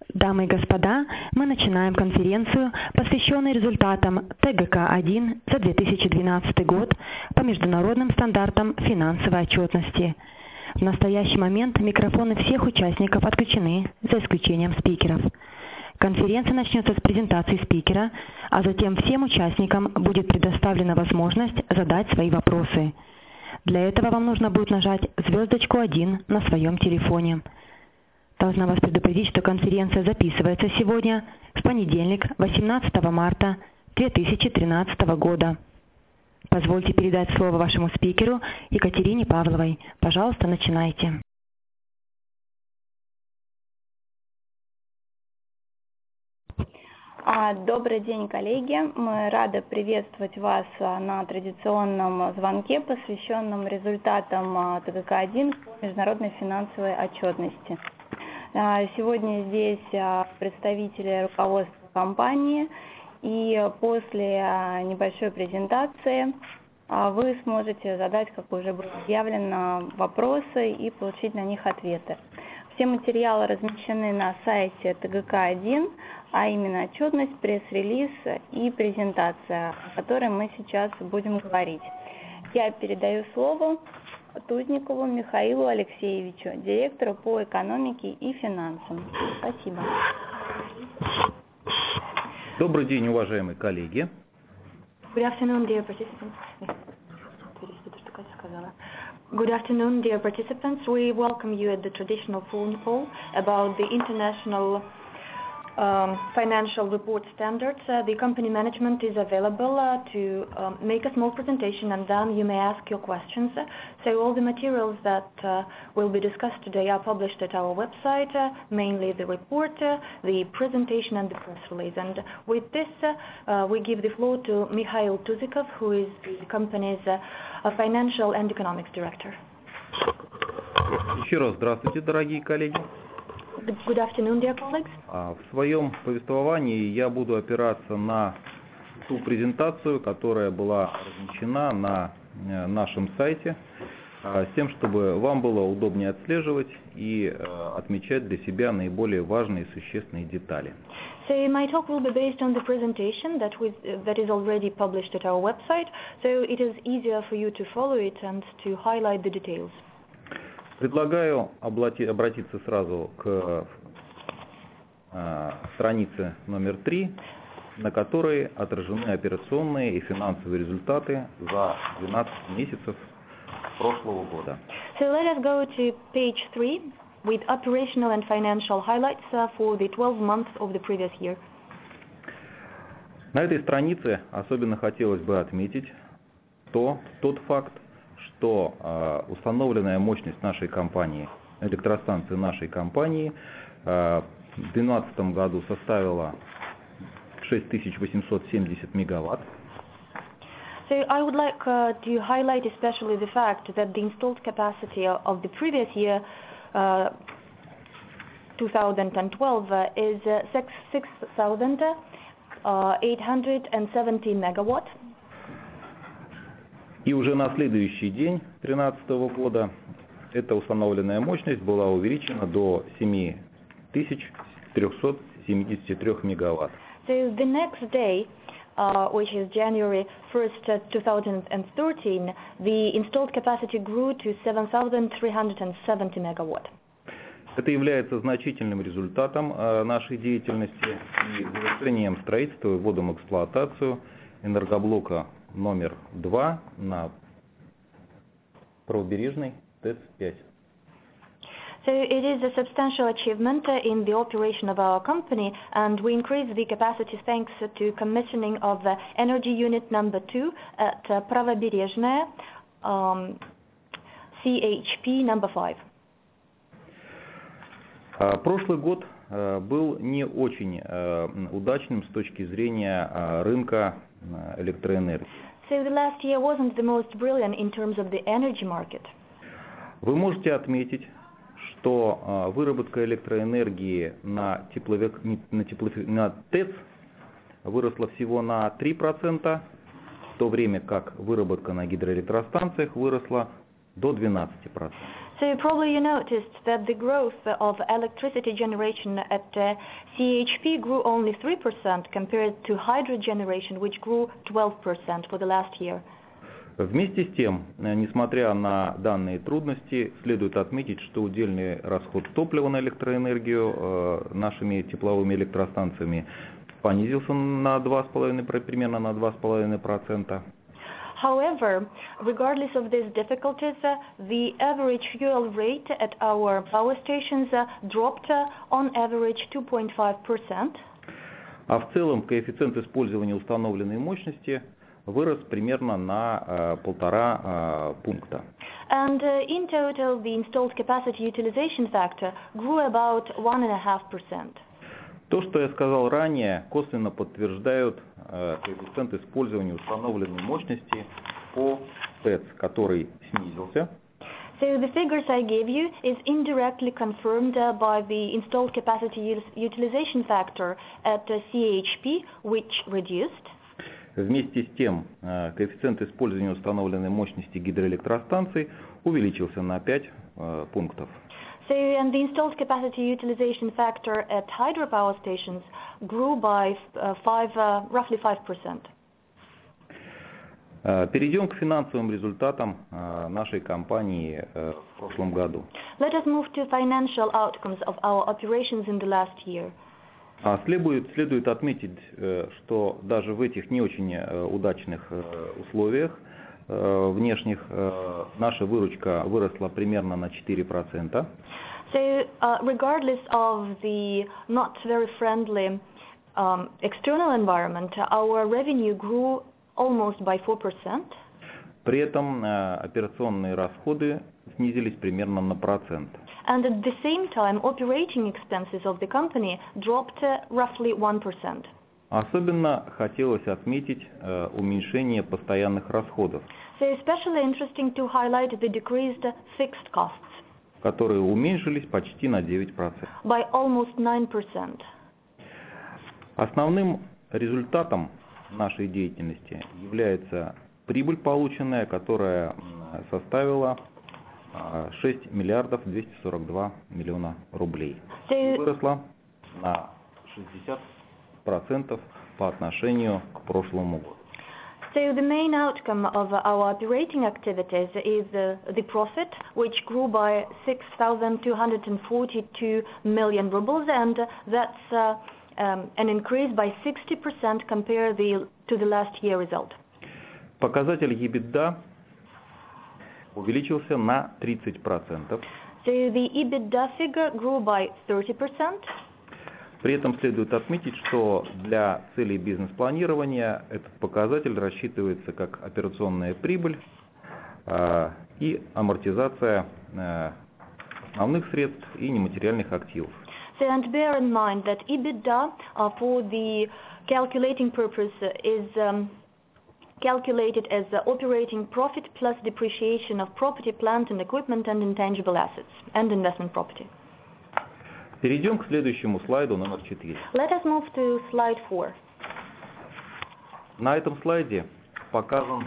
Дамы и господа, мы начинаем конференцию, посвященную результатам ТГК-1 за 2012 год по международным стандартам финансовой отчетности. В настоящий момент микрофоны всех участников отключены, за исключением спикеров. Конференция начнется с презентации спикера, а затем всем участникам будет предоставлена возможность задать свои вопросы. Для этого вам нужно будет нажать звездочку 1 на своем телефоне. Должна вас предупредить, что конференция записывается сегодня, в понедельник, 18 марта 2013 года. Позвольте передать слово вашему спикеру Екатерине Павловой. Пожалуйста, начинайте. Добрый день, коллеги. Мы рады приветствовать вас на традиционном звонке, посвященном результатам ТГК-1 по международной финансовой отчетности. Сегодня здесь представители руководства компании, и после небольшой презентации вы сможете задать, как уже было объявлено, вопросы и получить на них ответы. Все материалы размещены на сайте ТГК-1, а именно отчетность, пресс-релиз и презентация, о которой мы сейчас будем говорить. Я передаю слово Тузникову Михаилу Алексеевичу, директору по экономике и финансам. Спасибо. Добрый день, уважаемые коллеги. Good afternoon, dear participants. Good afternoon, dear participants. We welcome you at the traditional phone call about the international financial report standards. The company management is available to make a small presentation, and then you may ask your questions. So all the materials that will be discussed today are published at our website, mainly the report, the presentation and the press release. And with this, we give the floor to Mikhail Tuzikov, who is the company's financial and economics director. Еще раз здравствуйте, дорогие коллеги. Good afternoon, dear colleagues. В своем повествовании я буду опираться на ту презентацию, которая была размещена на нашем сайте, с тем, чтобы вам было удобнее отслеживать и отмечать для себя наиболее важные и существенные детали. So my talk will be based on the presentation that is already published at our website, so it is easier for you to follow it and to highlight the details. Предлагаю обратиться сразу к странице номер 3, на которой отражены операционные и финансовые результаты за 12 месяцев прошлого года. So let us go to page 3 with operational and financial highlights for the 12 months of the previous year. На этой странице особенно хотелось бы отметить тот факт, что установленная мощность нашей компании, электростанции нашей компании, в 2012 году составила 6870 мегаватт. So I would like to highlight especially the fact that the installed capacity of the previous year, 2012, is 6,870 megawatt. И уже на следующий день 2013 года эта установленная мощность была увеличена до 7373 мегаватт. So the next day, which is January 1st, 2013, the installed capacity grew to 7,370 megawatt. Это является значительным результатом нашей деятельности и завершением строительства и вводом в эксплуатацию энергоблока номер 2 на правобережной ТЭЦ-5. So it is a substantial achievement in the operation of our company, and we increased the capacity thanks to commissioning of energy unit number 2 at Правобережная, CHP number 5. Прошлый год был не очень удачным с точки зрения рынка электроэнергии. So the last year wasn't the most brilliant in terms of the energy market. Вы можете отметить, что выработка электроэнергии на ТЭЦ выросла всего на 3%, в то время как выработка на гидроэлектростанциях выросла до 12%. So probably you noticed that the growth of electricity generation at CHP grew only 3% compared to hydro generation, which grew 12% for the last year. Вместе с тем, несмотря на данные трудности, следует отметить, что удельный расход топлива на электроэнергию нашими тепловыми электростанциями понизился на примерно на 2,5%. However, regardless of these difficulties, the average fuel rate at our power stations dropped on average 2.5%. А в целом коэффициент использования установленной мощности вырос примерно на 1,5 пункта. And in total, the installed capacity utilization factor grew about 1.5%. То, что я сказал ранее, косвенно подтверждают коэффициент использования установленной мощности по ТЭЦ, который снизился. So the figures I gave you is indirectly confirmed by the installed capacity utilization factor at CHP, which reduced. Вместе с тем, коэффициент использования установленной мощности гидроэлектростанций увеличился на 5 пунктов. So, and the installed capacity utilization factor at hydropower stations grew by roughly 5%. Перейдем к финансовым результатам нашей компании в прошлом году. Let us move to financial outcomes of our operations in the last year. Следует отметить, что даже в этих не очень удачных условиях внешних наша выручка выросла примерно на 4%. So, regardless of the not very friendly external environment, our revenue grew almost by 4%. При этом операционные расходы снизились примерно на 1%. And at the same time, operating expenses of the company dropped roughly 1%. Особенно хотелось отметить уменьшение постоянных расходов, So especially interesting to highlight the decreased fixed costs, которые уменьшились почти на 9%. by almost 9%. Основным результатом нашей деятельности является прибыль полученная, которая составила 6 миллиардов 242 миллиона рублей. И выросла на 60% по отношению к прошлому году. So the main outcome of our operating activities is the profit, which grew by 6,242 million rubles, and that's an increase by 60% compared to the last year result. Показатель EBITDA увеличился на 30%. So the EBITDA figure grew by 30%. При этом следует отметить, что для целей бизнес-планирования этот показатель рассчитывается как операционная прибыль и амортизация основных средств и нематериальных активов. So, and bear in mind that EBITDA for the calculating purpose is calculated as operating profit plus depreciation of property, plant and equipment and intangible assets and investment property. Перейдем к следующему слайду, номер 4. Let us move to slide 4. На этом слайде показан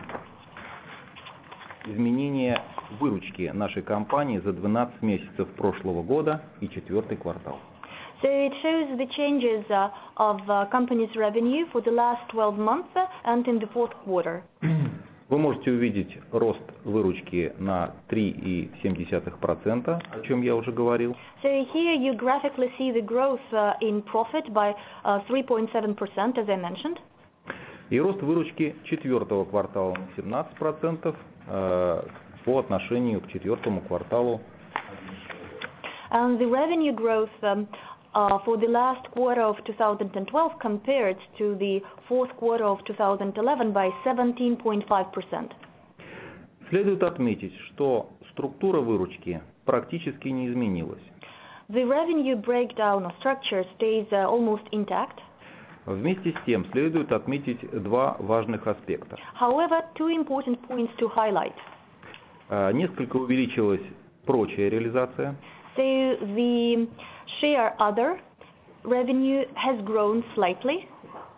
изменение выручки нашей компании за 12 месяцев прошлого года и четвертый квартал. So it shows the changes of company's revenue for the last 12 months and in the fourth quarter. Вы можете увидеть рост выручки на 3,7%, о чем я уже говорил. So here you graphically see the growth in profit by 3.7%, as I mentioned. И рост выручки четвертого квартала на 17% по отношению к четвертому кварталу. And the revenue growth for the last quarter of 2012 compared to the fourth quarter of 2011 by 17.5%. Следует отметить, что структура выручки практически не изменилась. The revenue breakdown or structure stays almost intact. Вместе с тем следует отметить два важных аспекта. However, two important points to highlight. Несколько увеличилась прочая реализация. So the share other revenue has grown slightly.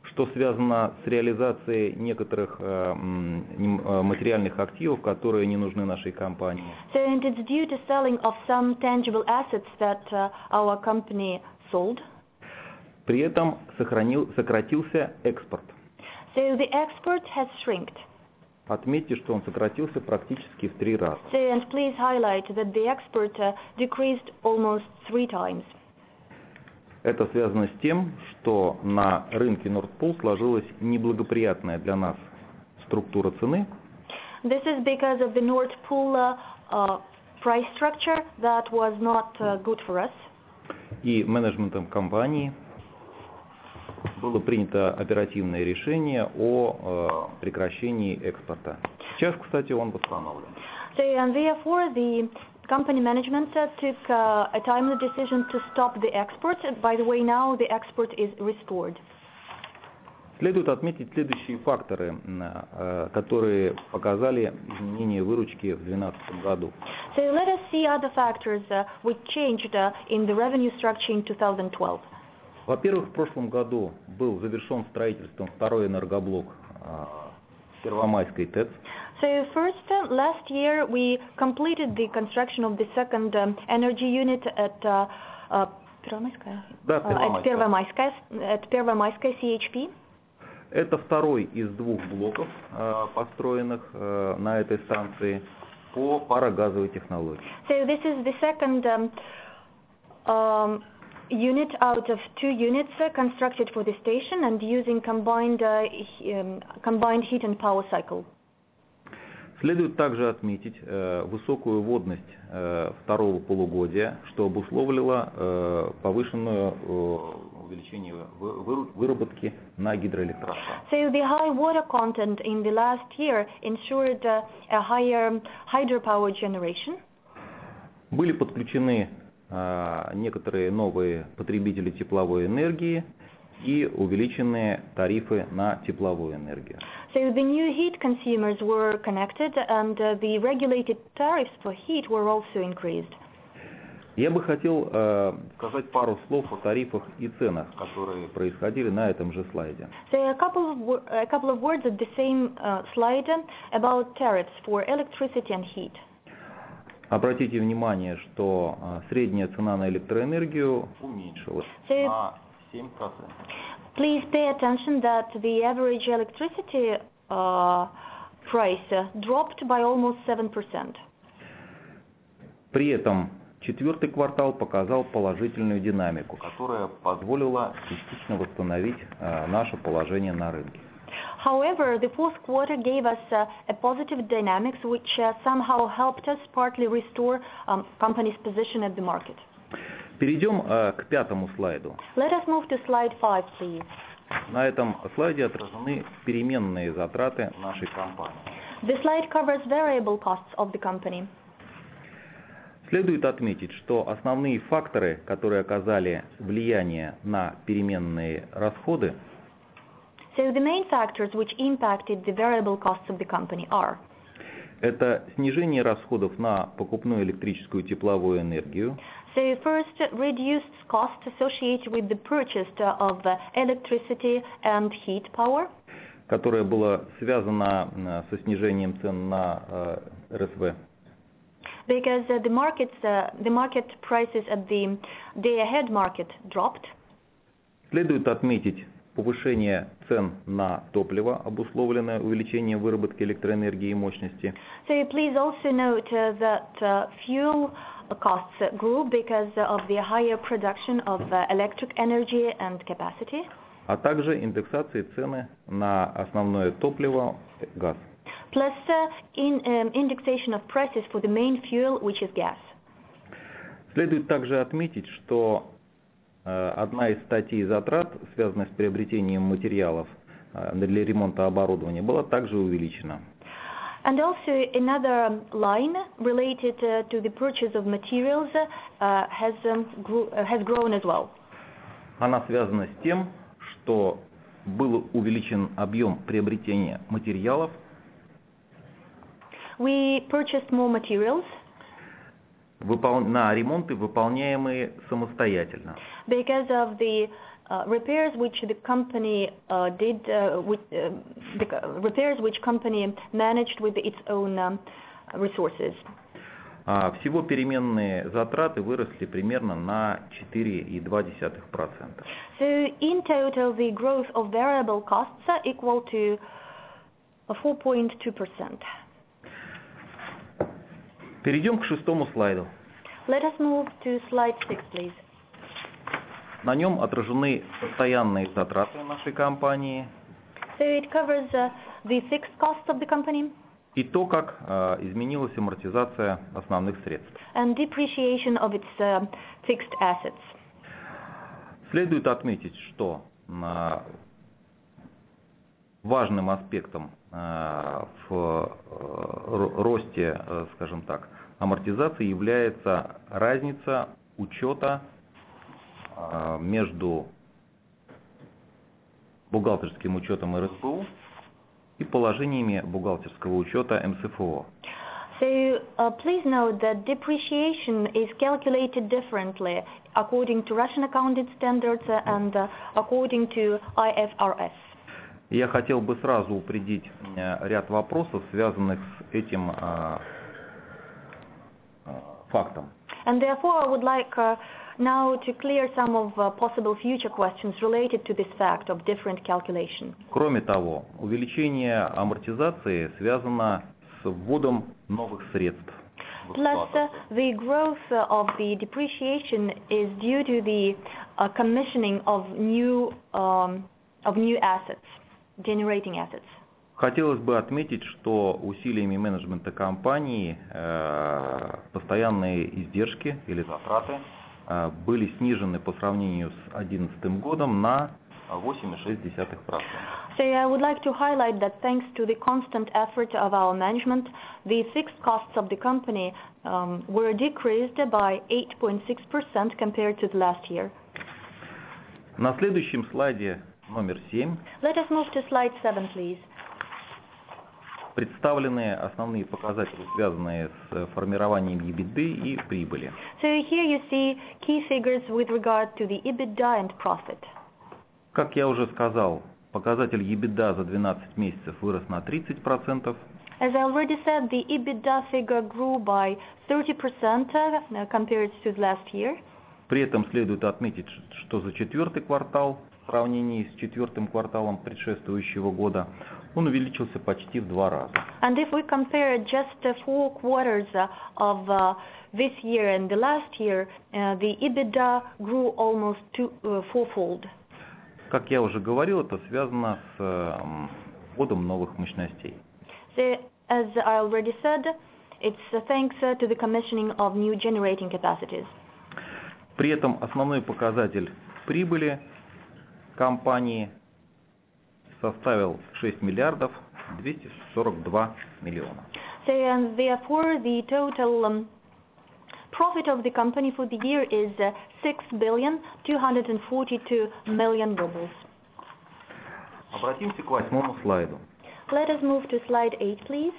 что связано с реализацией некоторых материальных активов, которые не нужны нашей компании. So and it's due to selling of some tangible assets that our company sold. При этом сократился экспорт. So the export has shrinked. Отметьте, что он сократился практически в 3 раза. So and please highlight that the export decreased almost 3 times. Это связано с тем, что на рынке Nord Pool сложилась неблагоприятная для нас структура цены. This is because of the Nord Pool price structure that was not good for us. И менеджментом компании было принято оперативное решение о прекращении экспорта. Сейчас, кстати, он восстановлен. So and therefore the company management took a timely decision to stop the export. By the way, now the export is restored. Следует отметить следующие факторы, которые показали изменение выручки в 2012 году. So let us see other factors which changed in the revenue structure in 2012. Во-первых, в прошлом году был завершен строительством второй энергоблок Первомайской ТЭЦ. So first, last year we completed the construction of the second energy unit at Первомайская CHP. Это второй из 2 блоков, построенных на этой станции по парогазовой технологии. So this is the second unit out of 2 units constructed for the station and using combined heat and power cycle. Следует также отметить высокую водность второго полугодия, что обусловило повышенное увеличение выработки на гидроэлектростанциях. So the high water content in the last year ensured a higher hydropower generation. Были подключены некоторые новые потребители тепловой энергии и увеличенные тарифы на тепловую энергию. So the new heat consumers were connected and the regulated tariffs for heat were also increased. Я бы хотел сказать пару слов о тарифах и ценах, которые происходили на этом же слайде. So a couple of words at the same slide about tariffs for electricity and heat. Обратите внимание, что средняя цена на электроэнергию уменьшилась на 7%. Please pay attention that the average electricity price dropped by almost 7%. При этом четвертый квартал показал положительную динамику, которая позволила частично восстановить наше положение на рынке. However, the fourth quarter gave us a positive dynamics which somehow helped us partly restore company's position at the market. Перейдем к 5-му слайду. Let us move to slide 5, please. На этом слайде отражены переменные затраты нашей компании. The slide covers variable costs of the company. Следует отметить, что основные факторы, которые оказали влияние на переменные расходы, So the main factors which impacted the variable costs of the company are: это снижение расходов на покупную электрическую тепловую энергию, so first, reduced costs associated with the purchase of electricity and heat power, которое было связано со снижением цен на РСВ. Because the market prices at the day-ahead market dropped. Следует отметить повышение цен на топливо, обусловленное увеличением выработки электроэнергии и мощности. So please also note that fuel costs grew because of the higher production of electric energy and capacity. А также индексации цены на основное топливо, газ. Plus indexation of prices for the main fuel, which is gas. Следует также отметить, что одна из статей затрат, связанных с приобретением материалов для ремонта оборудования, была также увеличена. And also another line related to the purchase of materials has grown as well. Она связана с тем, что был увеличен объем приобретения материалов. We purchased more materials. на ремонты, выполняемые самостоятельно. Because of the repairs which the company did, the repairs which company managed with its own resources. Всего переменные затраты выросли примерно на 4,2%. So in total, the growth of variable costs are equal to 4.2%. Перейдем к шестому слайду. Let us move to slide 6, please. На нем отражены постоянные затраты нашей компании. So it covers the fixed costs of the company. И то, как изменилась амортизация основных средств. And depreciation of its fixed assets. Следует отметить, что важным аспектом в росте, скажем так, амортизации является разница учета между бухгалтерским учетом РСПУ и положениями бухгалтерского учета МСФО. So please note that depreciation is calculated differently according to Russian accounting standards and according to IFRS. Я хотел бы сразу упредить ряд вопросов, связанных с этим фактом. And therefore I would like now to clear some of possible future questions related to this fact of different calculation. Кроме того, увеличение амортизации связано с вводом новых средств. Plus, the growth of the depreciation is due to the commissioning of new assets, generating assets. Хотелось бы отметить, что усилиями менеджмента компании постоянные издержки или затраты были снижены по сравнению с 2011 годом на 8,6%. So I would like to highlight that thanks to the constant effort of our management, the fixed costs of the company were decreased by 8.6% compared to the last year. На следующем слайде номер 7 Let us move to slide 7, please. представлены основные показатели, связанные с формированием EBITDA и прибыли. So here you see key figures with regard to the EBITDA and profit. Как я уже сказал, показатель EBITDA за 12 месяцев вырос на 30%. As I already said, the EBITDA figure grew by 30% compared to last year. При этом следует отметить, что за четвертый квартал в сравнении с четвертым кварталом предшествующего года он увеличился почти в 2 раза. And if we compare just 4 quarters of this year and the last year, the EBITDA grew almost fourfold. Как я уже говорил, это связано с вводом новых мощностей. So, as I already said, it's thanks to the commissioning of new generating capacities. При этом основной показатель прибыли компании составил 6 миллиардов 242 миллиона. So, and therefore, the total profit of the company for the year is 6,242 million rubles. Обратимся к 8-му слайду. Let us move to slide 8, please.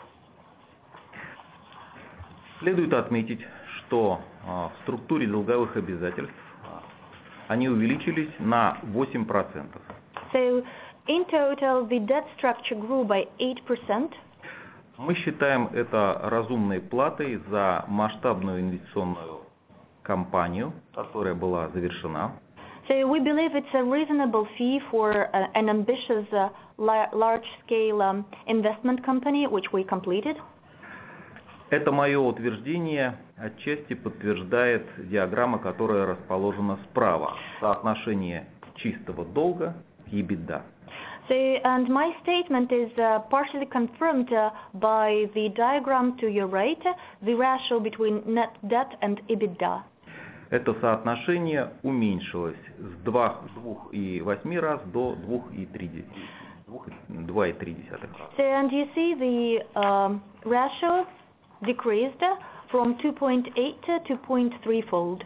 Следует отметить, что в структуре долговых обязательств они увеличились на 8%. So, in total, the debt structure grew by 8%. Мы считаем это разумной платой за масштабную инвестиционную кампанию, которая была завершена. So we believe it's a reasonable fee for an ambitious large-scale investment company which we completed. Это мое утверждение отчасти подтверждает диаграмма, которая расположена справа. Соотношение чистого долга к EBITDA. So, and my statement is partially confirmed by the diagram to your right, the ratio between net debt and EBITDA. Это соотношение уменьшилось с 2,8 раз до 2,3 раза. So, and you see the ratio decreased from 2.8 to 0.3-fold.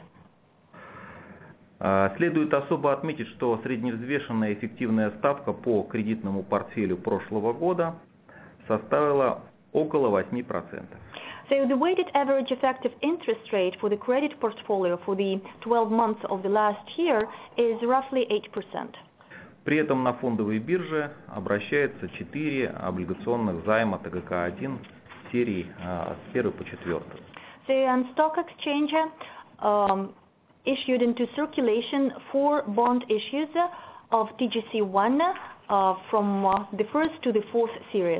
Следует особо отметить, что средневзвешенная эффективная ставка по кредитному портфелю прошлого года составила около 8%. So the weighted average effective interest rate for the credit portfolio for the 12 months of the last year is roughly 8%. При этом на фондовой бирже обращается 4 облигационных займа ТГК-1 серии с 1 по 4. So on stock exchange issued into circulation 4 bond issues of TGC-1 from the 1st to the 4th series.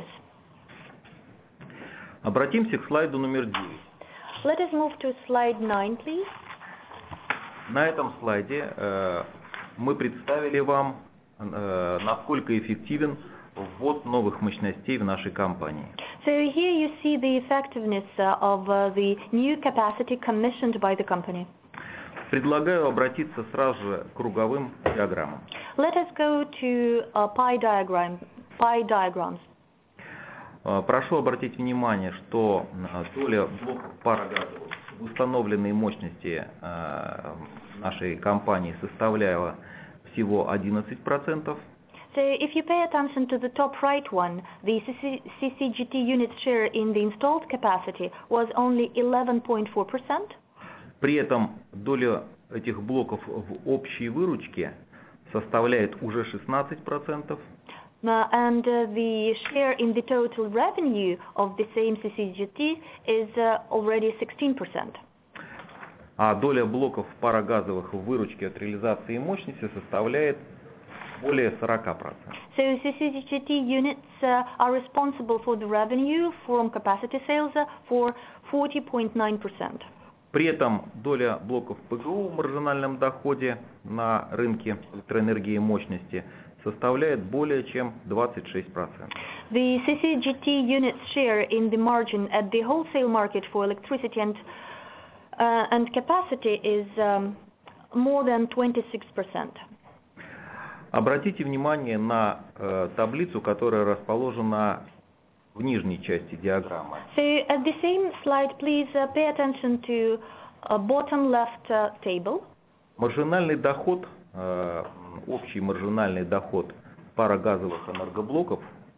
Обратимся к слайду номер 9. Let us move to slide 9, please. На этом слайде мы представили вам, насколько эффективен ввод новых мощностей в нашей компании. So here you see the effectiveness of the new capacity commissioned by the company. Предлагаю обратиться сразу же к круговым диаграммам. Let us go to pie diagrams. Прошу обратить внимание, что доля блоков парогазовых в установленной мощности нашей компании составляла всего 11%. So if you pay attention to the top right one, the CCGT unit share in the installed capacity was only 11.4%. При этом доля этих блоков в общей выручке составляет уже 16%. And the share in the total revenue of the same CCGT is already 16%. А доля блоков парогазовых в выручке от реализации мощности составляет более 40%. So CCGT units are responsible for the revenue from capacity sales for 40.9%. При этом доля блоков ПГУ в маржинальном доходе на рынке электроэнергии и мощности составляет более чем 26%. The CCGT units share in the margin at the wholesale market for electricity and capacity is more than 26%. Обратите внимание на таблицу, которая расположена в нижней части диаграммы. So at the same slide, please pay attention to bottom left table. Маржинальный доход, общий маржинальный доход парогазовых энергоблоков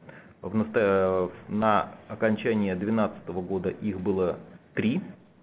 на окончание 2012 года их было 3.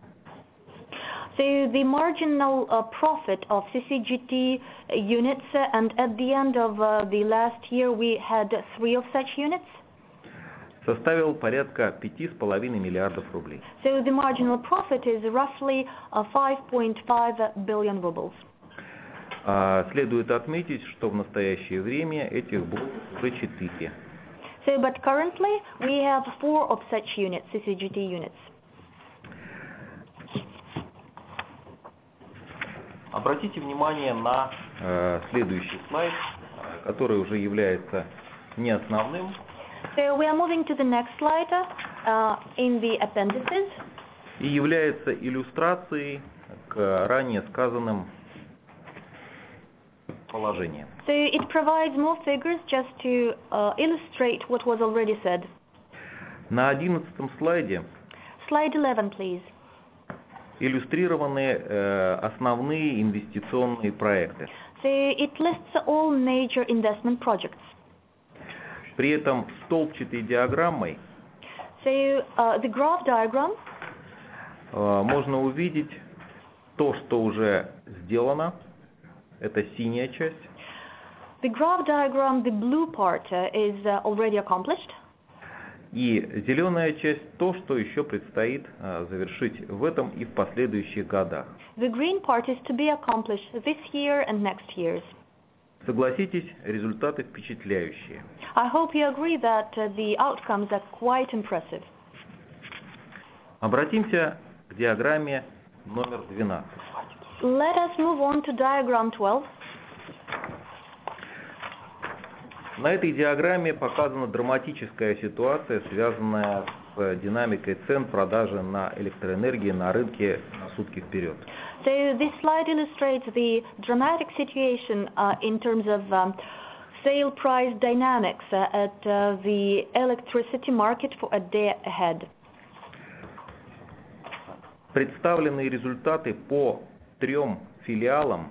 So the marginal profit of CCGT units, and at the end of the last year we had 3 of such units. Составил порядка 5,5 миллиардов рублей. So the marginal profit is roughly 5.5 billion rubles. Следует отметить, что в настоящее время этих блоков уже 4. So, but currently we have 4 of such units, CCGT units. Обратите внимание на следующий слайд, который уже является не основным. So we are moving to the next slide in the appendices. И является иллюстрацией к ранее сказанным положениям. So it provides more figures just to illustrate what was already said. На 11-м слайде Slide 11, please. иллюстрированы основные инвестиционные проекты. So it lists all major investment projects. При этом столбчатой диаграммой So the graph diagram, можно увидеть то, что уже сделано. Это синяя часть. the graph diagram, the blue part is already accomplished. И зеленая часть то, что еще предстоит завершить в этом и в последующих годах. The green part is to be accomplished this year and next years. Согласитесь, результаты впечатляющие. I hope you agree that the outcomes are quite impressive. Обратимся к диаграмме номер 12. Let us move on to diagram 12. На этой диаграмме показана драматическая ситуация, связанная с динамикой цен продажи на электроэнергию на рынке на сутки вперед. So this slide illustrates the dramatic situation in terms of sale price dynamics at the electricity market for a day ahead. Представленные результаты по 3 филиалам.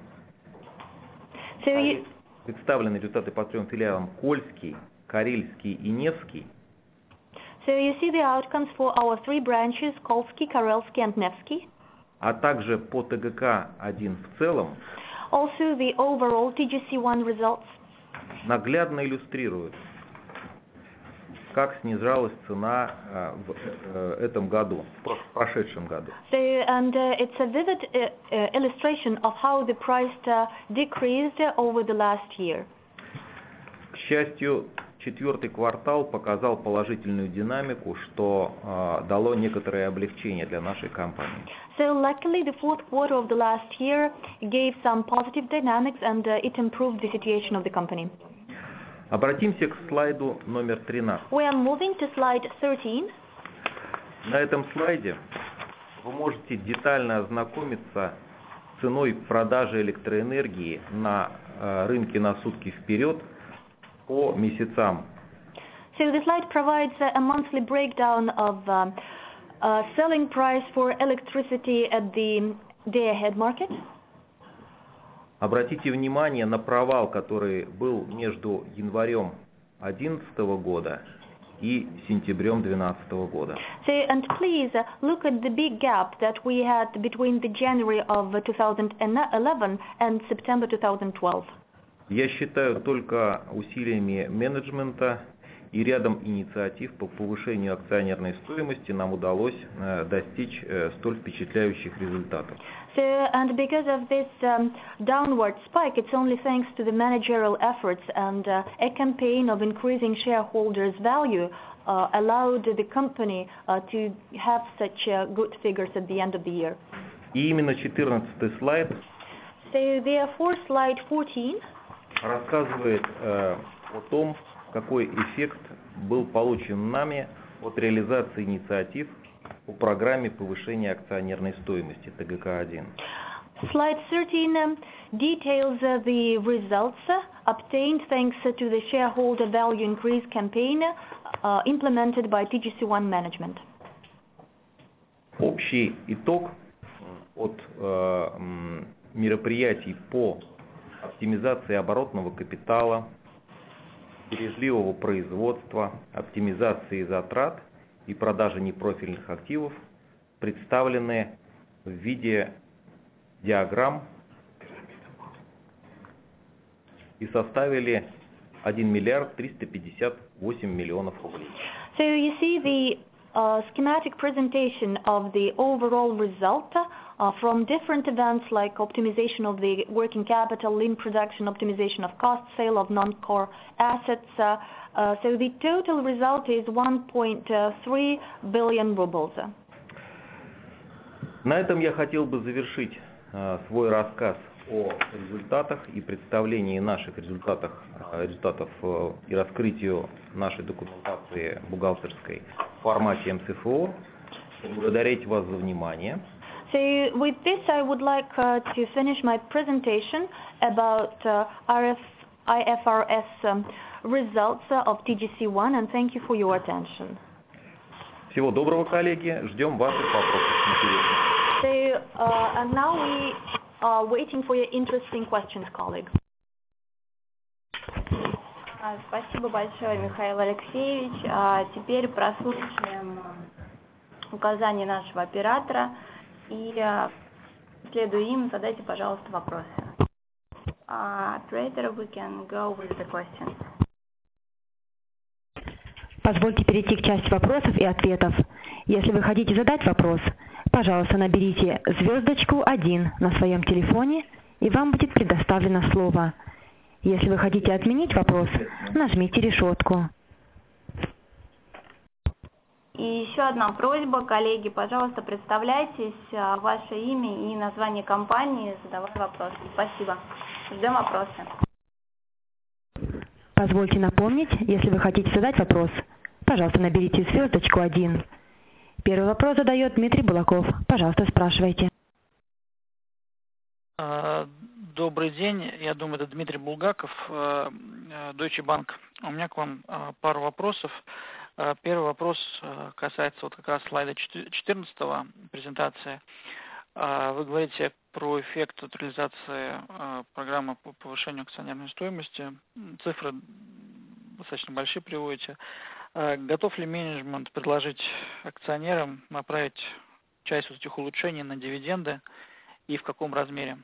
Представлены результаты по 3 филиалам: Кольский, Карельский и Невский. So you see the outcomes for our three branches, Kolsky, Karelsky and Nevsky. А также по ТГК-1 в целом Also the overall TGC1 results наглядно иллюстрируют, как снижалась цена в этом году, в прошедшем году. So, and it's a vivid illustration of how the price decreased over the last year. К счастью, четвертый квартал показал положительную динамику, что дало некоторое облегчение для нашей компании. So luckily the fourth quarter of the last year gave some positive dynamics and it improved the situation of the company. Обратимся к слайду номер 13. We are moving to slide 13. На этом слайде вы можете детально ознакомиться с ценой продажи электроэнергии на рынке на сутки вперед по месяцам. So the slide provides a monthly breakdown of selling price for electricity at the day-ahead market. Обратите внимание на провал, который был между январем 2011 года и сентябрем 2012 года. So, and please look at the big gap that we had between the January of 2011 and September 2012. Я считаю, только усилиями менеджмента и рядом инициатив по повышению акционерной стоимости нам удалось достичь столь впечатляющих результатов. So, and because of this downward spike, it's only thanks to the managerial efforts and a campaign of increasing shareholders' value allowed the company to have such good figures at the end of the year. И именно 14-й слайд So, therefore, slide 14 рассказывает о том, какой эффект был получен нами от реализации инициатив по программе повышения акционерной стоимости ТГК-1. Slide 13 details the results obtained thanks to the shareholder value increase campaign implemented by TGC1 management. Общий итог от мероприятий по оптимизации оборотного капитала, бережливого производства, оптимизации затрат и продажи непрофильных активов представлены в виде диаграмм и составили 1 миллиард 358 миллионов рублей. So you see the schematic presentation of the overall result from different events like optimization of the working capital, lean production, optimization of cost, sale of non-core assets. So the total result is 1.3 billion rubles. На этом я хотел бы завершить свой рассказ о результатах и представлении наших результатов и раскрытию нашей документации бухгалтерской в формате МСФО. Благодарить вас за внимание. So with this I would like to finish my presentation about IFRS results of TGC1 and thank you for your attention. Всего доброго, коллеги. Ждем ваших вопросов. So and now we are waiting for your interesting questions, colleagues. Спасибо большое, Михаил Алексеевич. Теперь прослушаем указания нашего оператора и, следуя им, задайте, пожалуйста, вопросы. Operator, we can go with the questions. Позвольте перейти к части вопросов и ответов. Если вы хотите задать вопрос, пожалуйста, наберите звездочку 1 на своем телефоне, и вам будет предоставлено слово. Если вы хотите отменить вопрос, нажмите решетку. И еще одна просьба, коллеги, пожалуйста, представляйтесь, ваше имя и название компании, задавая вопросы. Спасибо. Ждем вопросы. Позвольте напомнить, если вы хотите задать вопрос, пожалуйста, наберите звездочку 1. Первый вопрос задает Дмитрий Булаков. Пожалуйста, спрашивайте. Добрый день, я думаю, это Дмитрий Булгаков, Deutsche Bank. У меня к вам пару вопросов. Первый вопрос касается вот как раз слайда 14 презентации. Вы говорите про эффект от реализации программы по повышению акционерной стоимости. Цифры достаточно большие приводите. Готов ли менеджмент предложить акционерам направить часть этих улучшений на дивиденды и в каком размере?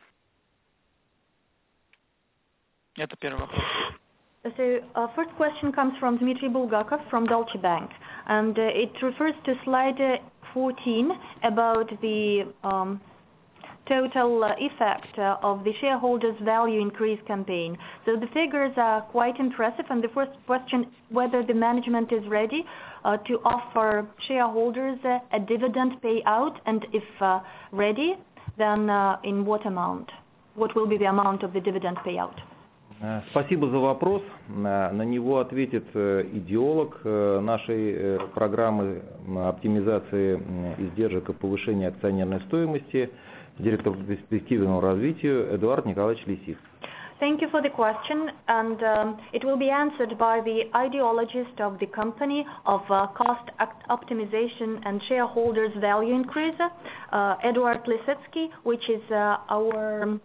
Это первый вопрос. So, first question comes from Dmitry Bulgakov from Deutsche Bank, and it refers to slide 14 about the total effect of the shareholders' value increase campaign. So the figures are quite impressive, and the first question, whether the management is ready to offer shareholders a dividend payout, and if ready, then in what amount? What will be the amount of the dividend payout? Спасибо за вопрос. На него ответит идеолог нашей программы оптимизации издержек и повышения акционерной стоимости, директор по перспективному развитию Эдуард Николаевич Лисик. Thank you for the question, and it will be answered by the ideologist of the company of cost optimization and shareholders value increase, Eduard Lisitsky, which is our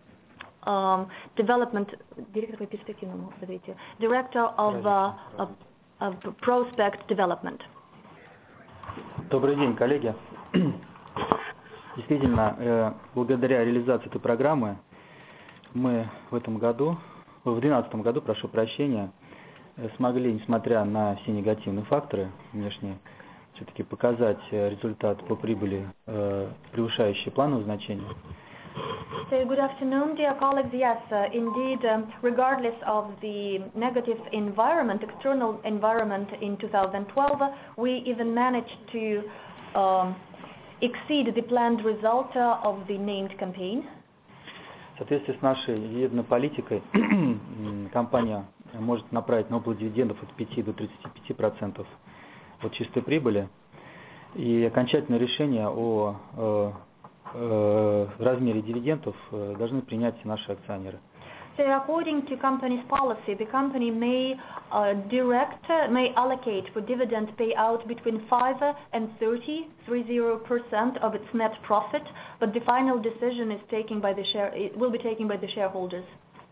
Director of Prospect Development. Добрый день, коллеги. Действительно, благодаря реализации этой программы мы в 2012 году, прошу прощения, смогли, несмотря на все негативные факторы внешние, все-таки показать результат по прибыли, превышающий плановые значения. So, good afternoon, dear colleagues. Yes, indeed, regardless of the negative environment, external environment in 2012, we even managed to exceed the planned result of the named campaign. В соответствии с нашей дивидендной политикой, компания может направить на выплату дивидендов от 5 до 35% от чистой прибыли, и окончательное решение о размере дивидендов должны принять наши акционеры. So, according to company's policy, the company may allocate for dividend payout between 5 and 30% of its net profit, but the final decision is taken by it will be taken by the shareholders.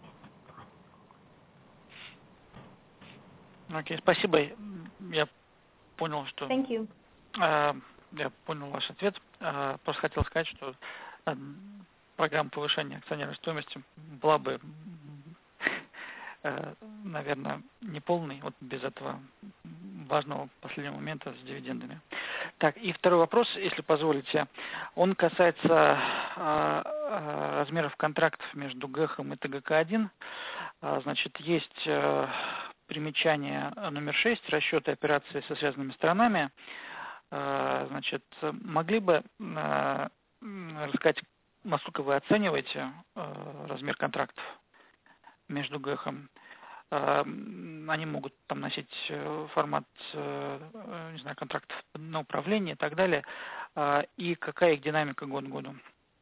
Окей, спасибо. Я понял, что. Thank you. Я понял ваш ответ. Просто хотел сказать, что программа повышения акционерной стоимости была бы, наверное, неполной вот без этого важного последнего момента с дивидендами. Так, и второй вопрос, если позволите, он касается размеров контрактов между ГЭХом и ТГК-1. Значит, есть примечание номер 6, расчеты операций со связанными сторонами. Значит, могли бы рассказать, насколько вы оцениваете размер контрактов между ГЭХом? Они могут там носить формат, не знаю, контрактов на управление и так далее. И какая их динамика год к году?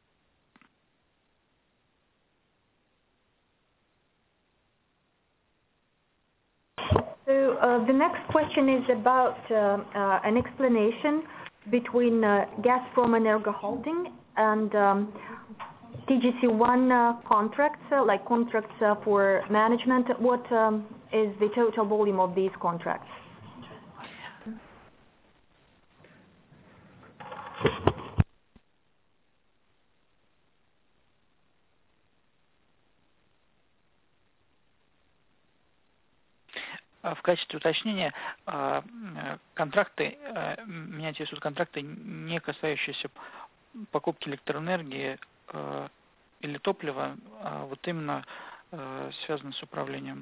So the next question is about an explanation between Gazprom Energo Holding and TGC-1 contracts, like contracts for management. What is the total volume of these contracts? В качестве уточнения, контракты, меня интересуют контракты, не касающиеся покупки электроэнергии или топлива, а вот именно связаны с управлением.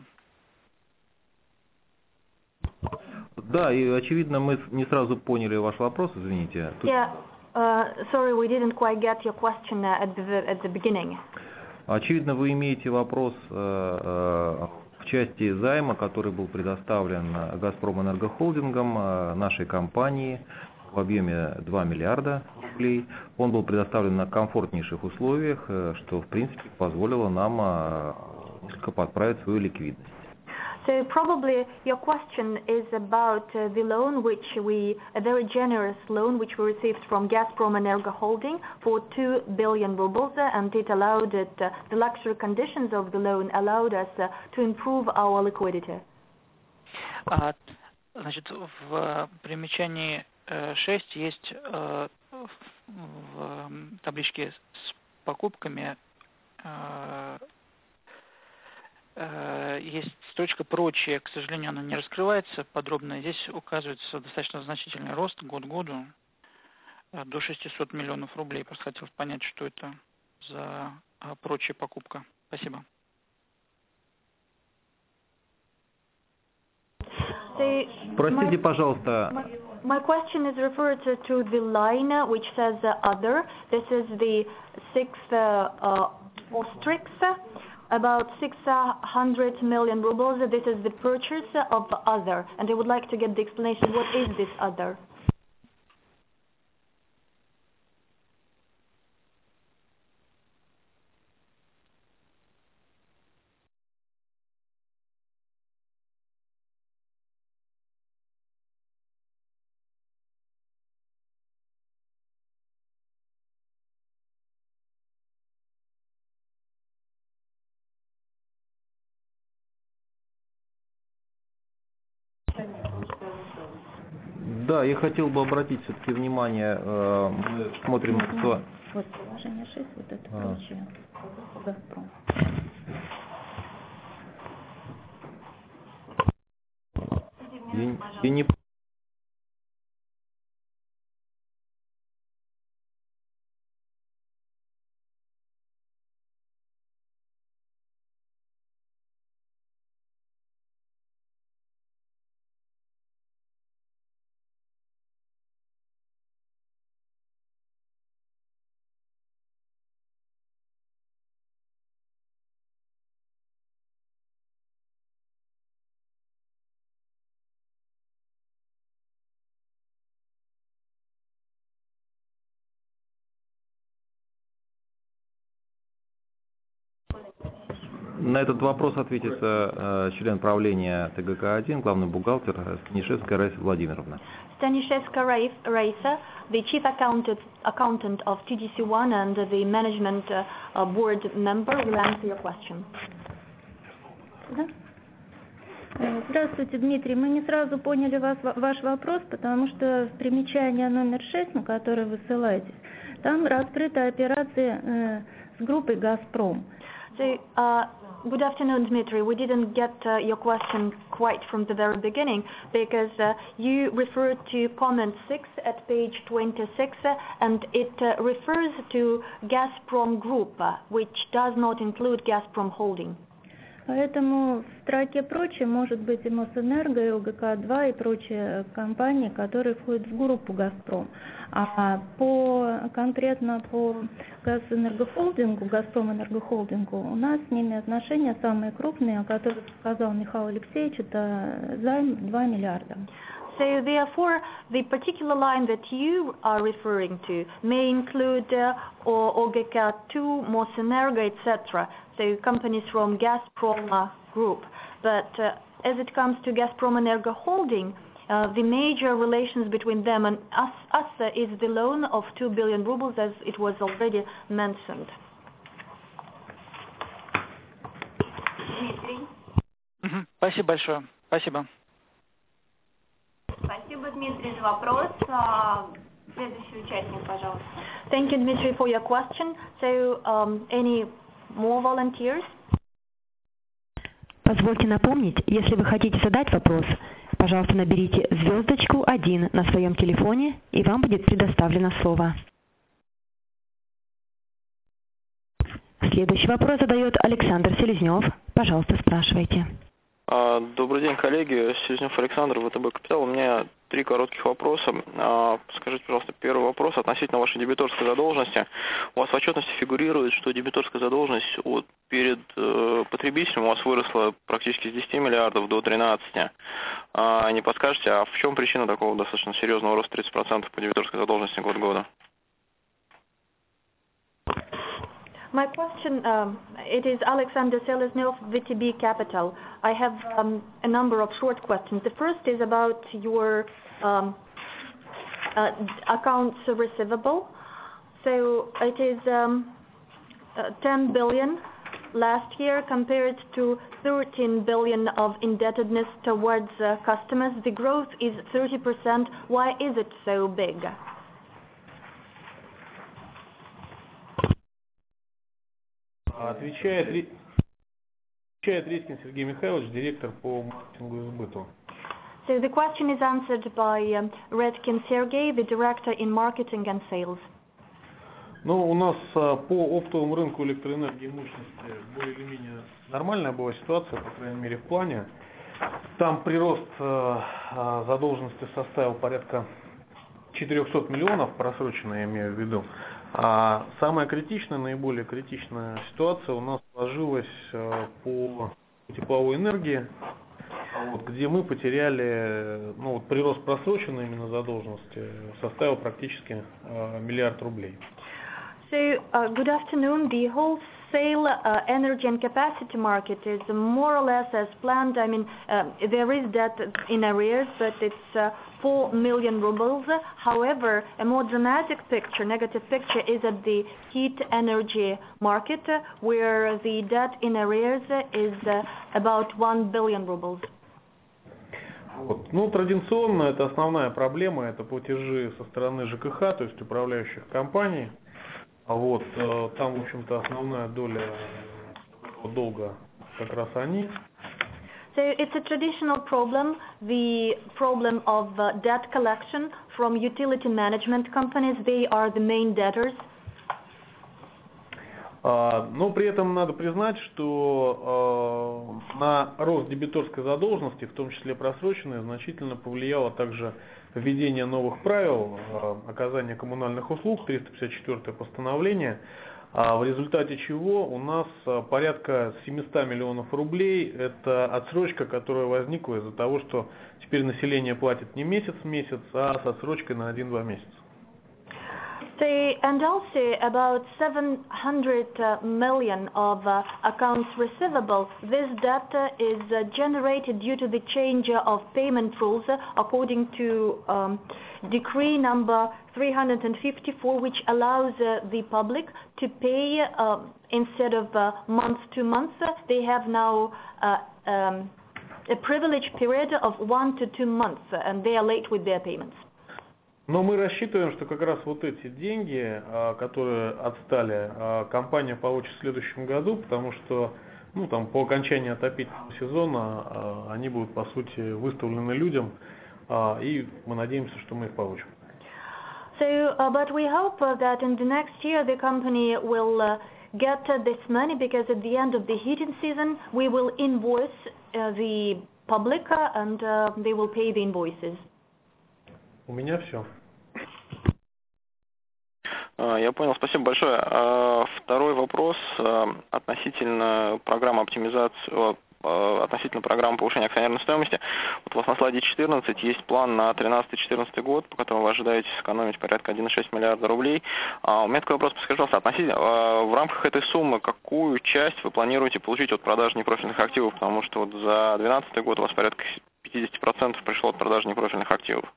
Да, и очевидно, мы не сразу поняли ваш вопрос, извините. Yeah, sorry, we didn't quite get your question at the beginning. Очевидно, вы имеете вопрос в части займа, который был предоставлен Газпром Энергохолдингом нашей компании в объеме 2 миллиарда рублей. Он был предоставлен на комфортнейших условиях, что в принципе позволило нам несколько подправить свою ликвидность. So probably your question is about the loan a very generous loan which we received from Gazprom Energo Holding for 2 billion rubles, and it allowed the luxury conditions of the loan allowed us to improve our liquidity. Значит, в примечании 6 есть в табличке с покупками есть строчка «Прочее». К сожалению, она не раскрывается подробно. Здесь указывается достаточно значительный рост год к году до 600 миллионов рублей. Просто хотел понять, что это за прочая покупка. Спасибо. Простите, пожалуйста. My question is referred to the line which says other. This is the sixth asterisk, about 600 million rubles. This is the purchase of other. And I would like to get the explanation, what is this other? Да, я хотел бы обратить все-таки внимание, мы смотрим что... Вот приложение 6, вот это прочее. Газпром. Я не... На этот вопрос ответит член правления ТГК-1, главный бухгалтер Станишевская Раиса Владимировна. Stanishevska Raisa, the chief accountant of TGC1 and the management board member, will answer your question. Здравствуйте, Дмитрий. Мы не сразу поняли ваш вопрос, потому что в примечании номер 6, на которое вы ссылаетесь, там раскрыты операции с группой «Газпром». So, good afternoon, Dmitry. We didn't get your question quite from the very beginning because you referred to comment 6 at page 26 and it refers to Gazprom Group, which does not include Gazprom Holding. Поэтому в строке «Прочее» может быть и Мосэнерго, и ОГК-2, и прочие компании, которые входят в группу «Газпром». А конкретно по Газэнергохолдингу, Газпромэнергохолдингу, у нас с ними отношения самые крупные, о которых сказал Михаил Алексеевич, это займ 2 миллиарда. So therefore, the particular line that you are referring to may include OGK2, Mosэнерgo, etc. So companies from Gazprom Group. But as it comes to Gazprom Energo Holding, the major relations between them and us is the loan of 2 billion rubles, as it was already mentioned. Спасибо большое. Спасибо. Спасибо, Дмитрий, за вопрос. Следующий участник, пожалуйста. Thank you, Dmitry, for your question. So, any more volunteers? Позвольте напомнить, если вы хотите задать вопрос, пожалуйста, наберите звездочку 1 на своем телефоне, и вам будет предоставлено слово. Следующий вопрос задает Александр Селезнев. Пожалуйста, спрашивайте. Добрый день, коллеги. Селезнев Александр, ВТБ Капитал. У меня 3 коротких вопроса. Скажите, пожалуйста, первый вопрос относительно вашей дебиторской задолженности. У вас в отчетности фигурирует, что дебиторская задолженность перед потребителем у вас выросла практически с 10 миллиардов до 13. Не подскажете, а в чем причина такого достаточно серьезного роста 30% по дебиторской задолженности год к году? My question, it is Alexander Selesnyov, VTB Capital. I have a number of short questions. The first is about your accounts receivable. So it is 10 billion last year compared to 13 billion of indebtedness towards customers. The growth is 30%. Why is it so big? Отвечает Редькин Сергей Михайлович, директор по маркетингу и сбыту. So the question is answered by Redkin Sergey, the director in marketing and sales. Ну, у нас по оптовому рынку электроэнергии и мощности более или менее нормальная была ситуация, по крайней мере в плане. Там прирост задолженности составил порядка 400 миллионов, просроченно я имею в виду. А самая критичная, наиболее критичная ситуация у нас сложилась по тепловой энергии, где мы потеряли, прирост просроченной именно задолженности составил практически миллиард рублей. So, good afternoon. The wholesale energy and capacity market is more or less as planned. I mean, there is debt in arrears, but it's 4 million rubles. However, a more dramatic picture, negative picture, is at the heat energy market, where the debt in arrears is about 1 billion rubles. Традиционно это основная проблема, это платежи со стороны ЖКХ, то есть управляющих компаний. Там, в общем-то, основная доля долга как раз они. So it's a traditional problem, the problem of debt collection from utility management companies. They are the main debtors. Но при этом надо признать, что на рост дебиторской задолженности, в том числе просроченной, значительно повлияло также введение новых правил оказания коммунальных услуг, 354 постановление, в результате чего у нас порядка 700 миллионов рублей – это отсрочка, которая возникла из-за того, что теперь население платит не месяц в месяц, а с отсрочкой на 1-2 месяца. And also about 700 million of accounts receivable. This debt is generated due to the change of payment rules according to decree number 354, which allows the public to pay instead of month to month. They have now a privilege period of 1 to 2 months, and they are late with their payments. Но мы рассчитываем, что как раз вот эти деньги, которые отстали, компания получит в следующем году, потому что по окончании отопительного сезона они будут, по сути, выставлены людям, и мы надеемся, что мы их получим. So, but we hope that in the next year the company will get this money, because at the end of the heating season we will invoice the public and they will pay the invoices. У меня все. Я понял, спасибо большое. Второй вопрос относительно программы оптимизации, относительно программы повышения акционерной стоимости. Вот у вас на слайде 14 есть план на 13-14 год, по которому вы ожидаете сэкономить порядка 1,6 миллиарда рублей. У меня такой вопрос, подскажите, пожалуйста, в рамках этой суммы какую часть вы планируете получить от продажи непрофильных активов? Потому что вот за 2012 год у вас порядка 50% пришло от продажи непрофильных активов.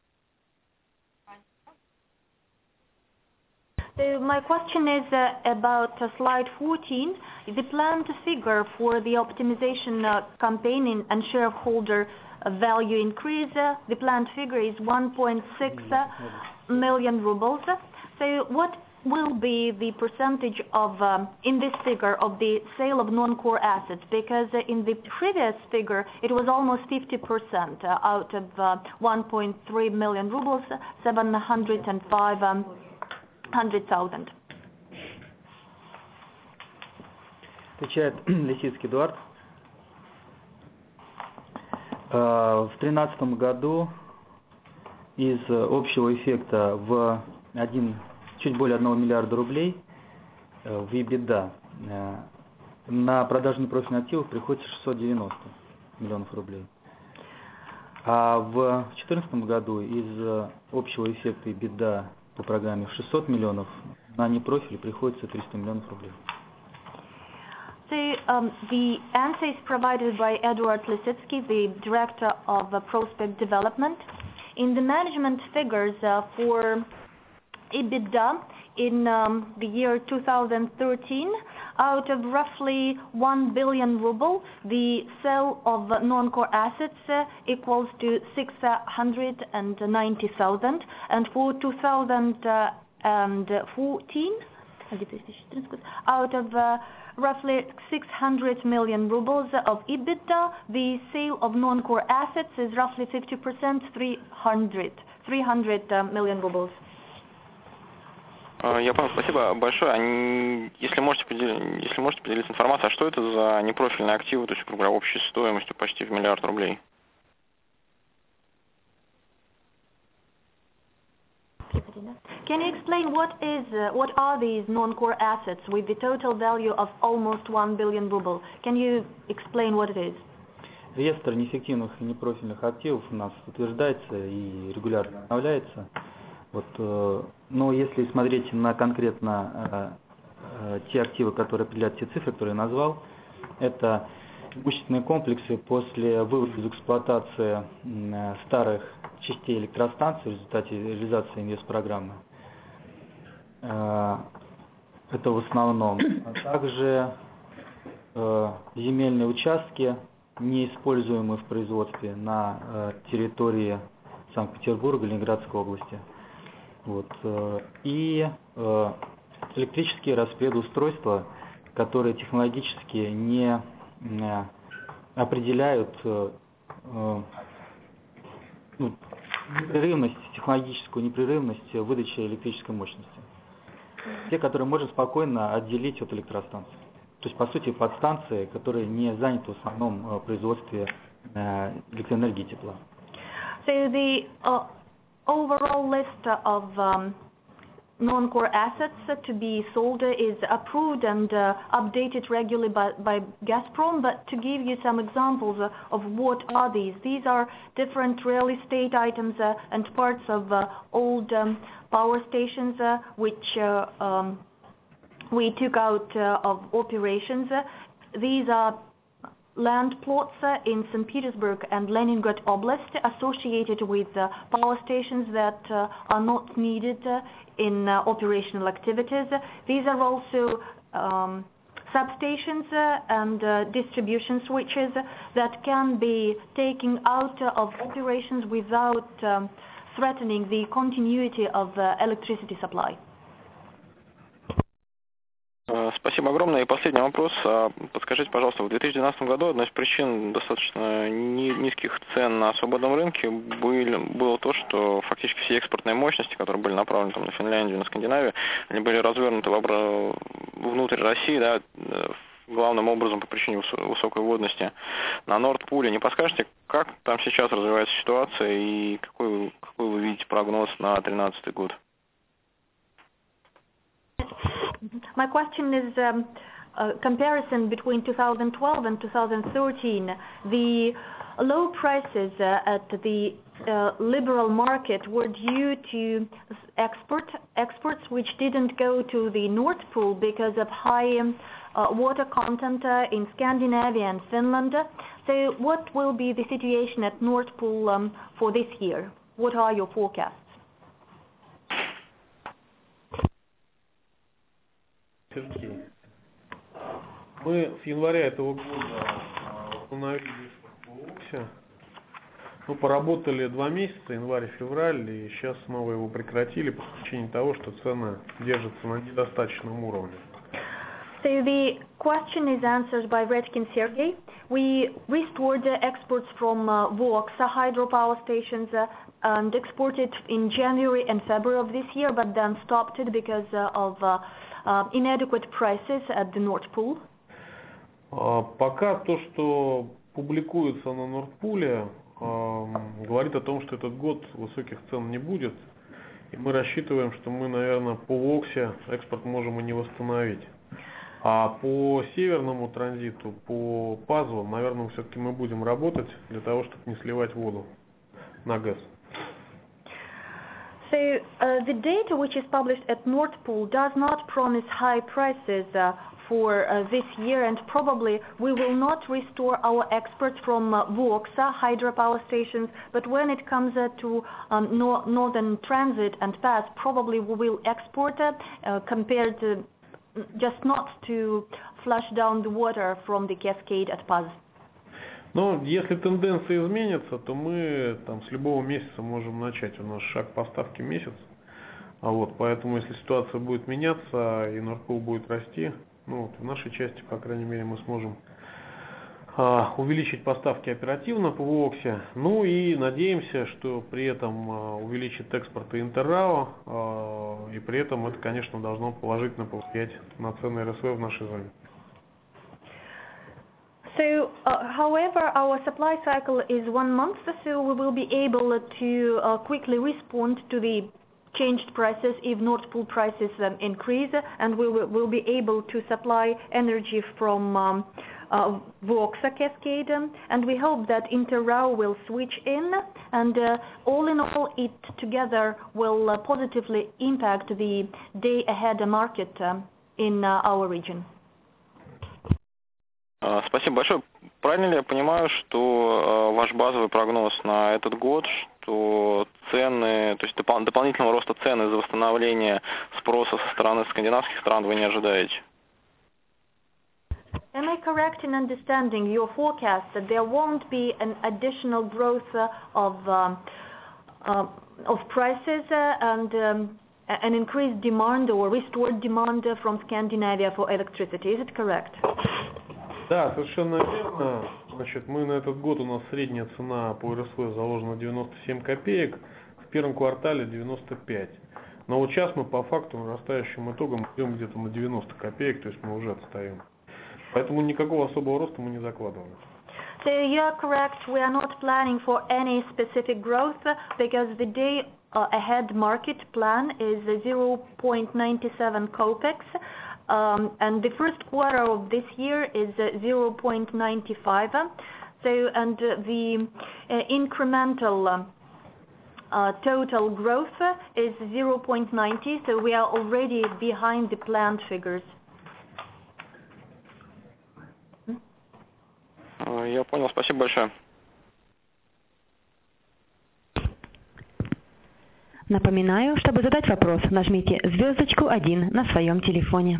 So my question is about slide 14, the planned figure for the optimization campaign and shareholder value increase. The planned figure is 1.6 million rubles. So what will be the percentage of, in this figure, of the sale of non-core assets? Because in the previous figure, it was almost 50% out of 1.3 million rubles, 705,000. Отвечает Лисицкий Эдуард. В 2013 году из общего эффекта в чуть более 1 миллиарда рублей в EBITDA на продажу непрофильных активов приходится 690 миллионов рублей. А в 2014 году из общего эффекта EBITDA по программе 600 миллионов, на непрофиль приходится 300 миллионов рублей. So the answer is provided by Eduard Lisitsky, the Director of Prospect Development. In the management figures for EBITDA in the year 2013, out of roughly 1 billion ruble, the sale of non-core assets equals to 690,000, and for 2014, out of roughly 600 million rubles of EBITDA, the sale of non-core assets is roughly 50%, 300 million rubles. Я понял, спасибо большое. Если можете поделиться информацией, а что это за непрофильные активы, то есть, грубо говоря, общей стоимостью почти в $1 миллиард рублей? Can you explain what are these non-core assets with the total value of almost 1 billion ruble? Can you explain what it is? Реестр неэффективных и непрофильных активов у нас утверждается и регулярно обновляется. Но если смотреть на конкретно те активы, которые определяют те цифры, которые я назвал, это имущественные комплексы после вывода из эксплуатации старых частей электростанций в результате реализации инвестпрограммы. Это в основном. А также земельные участки, неиспользуемые в производстве на территории Санкт-Петербурга, Ленинградской области. И электрические распредустройства, которые технологически не определяют технологическую непрерывность выдачи электрической мощности. Те, которые можно спокойно отделить от электростанций. То есть, по сути, подстанции, которые не заняты в основном производстве электроэнергии и тепла. So the overall list of non-core assets to be sold is approved and updated regularly by Gazprom, but to give you some examples of what are these are different real estate items and parts of old power stations which we took out of operations. These are land plots in St. Petersburg and Leningrad Oblast associated with power stations that are not needed in operational activities. These are also substations and distribution switches that can be taken out of operations without threatening the continuity of electricity supply. Спасибо огромное. И последний вопрос. Подскажите, пожалуйста, в 2012 году одной из причин достаточно низких цен на свободном рынке было то, что фактически все экспортные мощности, которые были направлены на Финляндию, на Скандинавию, они были развернуты внутрь России, да, главным образом по причине высокой водности на Норд-Пуле. Не подскажете, как там сейчас развивается ситуация и какой вы видите прогноз на 2013 год? My question is a comparison between 2012 and 2013. The low prices at the liberal market were due to exports which didn't go to the North Pool because of high water content in Scandinavia and Finland. So what will be the situation at North Pool for this year? What are your forecasts? Сергей, мы с января этого года установили выставку в ОКСе. Мы поработали 2 месяца, январь-февраль, и сейчас снова его прекратили по причине того, что цены держатся на недостаточном уровне. So the question is answered by Redkin Sergey. We restored the exports from Voxa hydropower stations and exported in January and February of this year, but then stopped it because of inadequate prices at the North Pool. Пока то, что публикуется на Нордпуле, говорит о том, что этот год высоких цен не будет. И мы рассчитываем, что мы, наверное, по Воксе экспорт можем и не восстановить. А по северному транзиту, по ПАЗу, наверное, все-таки мы будем работать для того, чтобы не сливать воду на газ. So the data which is published at Nord Pool does not promise high prices for this year, and probably we will not restore our exports from Voxa hydropower stations, but when it comes to northern transit and pass, probably we will export compared to just not to flush down the water from the cascade at Paz. Но если тенденция изменится, то мы там с любого месяца можем начать. У нас шаг поставки месяц. Поэтому если ситуация будет меняться и Nord Pool будет расти, в нашей части, по крайней мере, мы сможем увеличить поставки оперативно по ВОКСе. И надеемся, что при этом увеличит экспорт и Интеррао, и при этом это, конечно, должно положительно повлиять на цены РСВ в нашей зоне. So, however, our supply cycle is 1 month, so we will be able to quickly respond to the changed prices if Nord Pool prices increase, and we will be able to supply energy from Voxa cascade, and we hope that Interrao will switch in, and all in all, it together will positively impact the day-ahead market in our region. Спасибо большое. Правильно ли я понимаю, что ваш базовый прогноз на этот год, что цены, то есть дополнительного роста цен из-за восстановления спроса со стороны скандинавских стран вы не ожидаете? Am I correct in understanding your forecast that there won't be an additional growth of prices and an increased demand or restored demand from Scandinavia for electricity? Is it correct? Да, совершенно верно. Значит, мы на этот год, у нас средняя цена по РСВ заложена 97 копеек, в первом квартале 95. Но вот сейчас мы по факту нарастающим итогам идем где-то на 90 копеек, то есть мы уже отстаем. Поэтому никакого особого роста мы не закладываем. So you are correct, we are not planning for any specific growth because the day ahead market plan is 0.97 kopecks. And the first quarter of this year is 0.95. So, and the incremental total growth is 0.90. So we are already behind the planned figures. Я понял, спасибо большое. Напоминаю, чтобы задать вопрос, нажмите звездочку 1 на своем телефоне.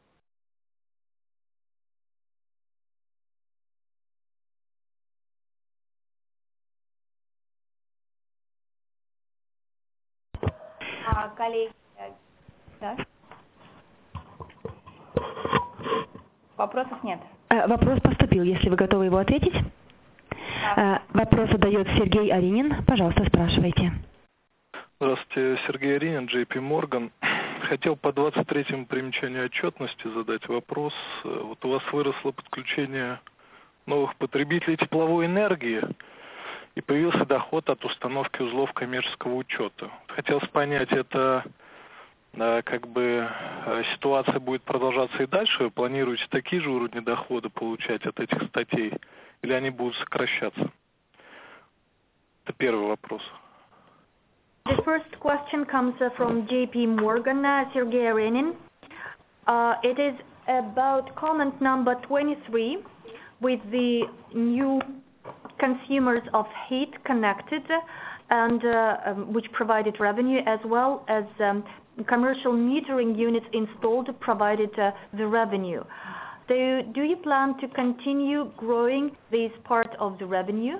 Коллеги, да? Вопросов нет. Вопрос поступил, если вы готовы его ответить. Да. Вопрос задает Сергей Аринин. Пожалуйста, спрашивайте. Здравствуйте, Сергей Аринин, JP Morgan. Хотел по 23-му примечанию отчетности задать вопрос. Вот у вас выросло подключение новых потребителей тепловой энергии и появился доход от установки узлов коммерческого учета. Хотелось понять, это как бы ситуация будет продолжаться и дальше? Вы планируете такие же уровни дохода получать от этих статей или они будут сокращаться? Это первый вопрос. The first question comes from JP Morgan, Sergey Arenin. It is about comment number 23 with the new consumers of heat connected and which provided revenue, as well as commercial metering units installed provided the revenue. So do you plan to continue growing this part of the revenue?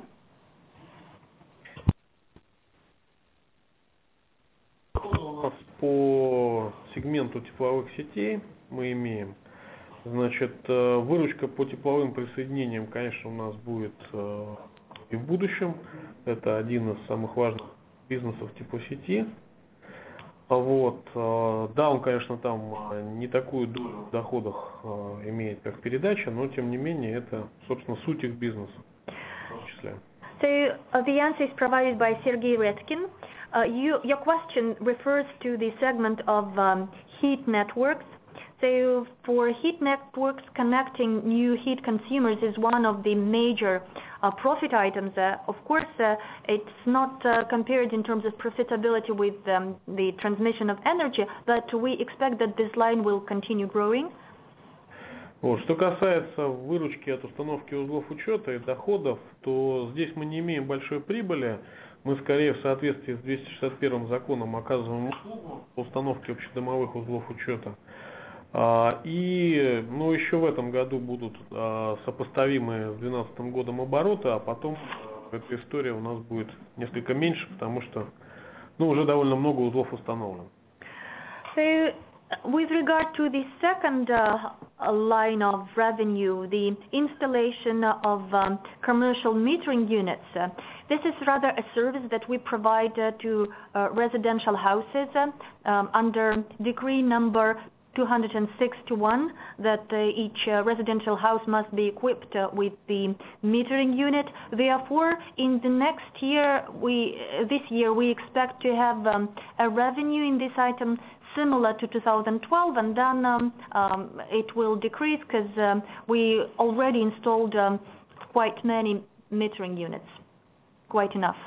По сегменту тепловых сетей мы имеем, значит, выручка по тепловым присоединениям, конечно, у нас будет и в будущем. Это один из самых важных бизнесов теплосети. Вот. Да, он, конечно, там не такую долю в доходах имеет, как передача, но тем не менее это, собственно, суть их бизнеса в том числе. So the answer is provided by Sergey Retkin. Your question refers to the segment of heat networks. So for heat networks, connecting new heat consumers is one of the major profit items. Of course, it's not compared in terms of profitability with the transmission of energy, but we expect that this line will continue growing. Вот. Что касается выручки от установки узлов учета и доходов, то здесь мы не имеем большой прибыли. Мы скорее в соответствии с 261 законом оказываем услугу по установке общедомовых узлов учета. И еще в этом году будут сопоставимые с 2012 годом обороты, а потом эта история у нас будет несколько меньше, потому что уже довольно много узлов установлено. So, with regard to the second line of revenue, the installation of commercial metering units, this is rather a service that we provide to residential houses under decree number 261, that each residential house must be equipped with the metering unit. Therefore, in the next year, this year we expect to have a revenue in this item similar to 2012, and then it will decrease because we already installed quite many metering units, quite enough.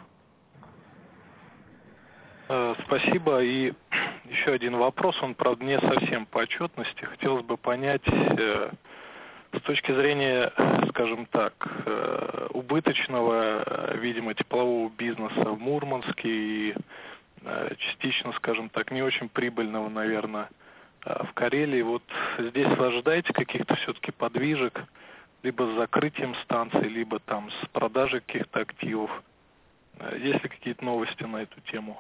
Спасибо. И еще один вопрос, он, правда, не совсем по отчетности. Хотелось бы понять, с точки зрения, скажем так, убыточного, видимо, теплового бизнеса в Мурманске и частично, скажем так, не очень прибыльного, наверное, в Карелии. Вот здесь вы ожидаете каких-то все-таки подвижек, либо с закрытием станций, либо там с продажей каких-то активов? Есть ли какие-то новости на эту тему?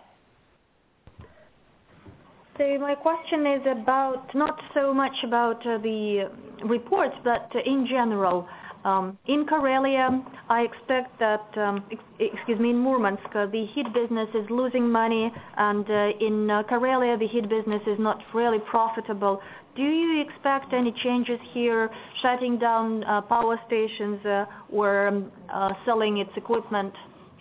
So my question is about, not so much about the reports, but in general. In Karelia, I expect that, in Murmansk, the heat business is losing money, and in Karelia, the heat business is not really profitable. Do you expect any changes here, shutting down power stations or selling its equipment?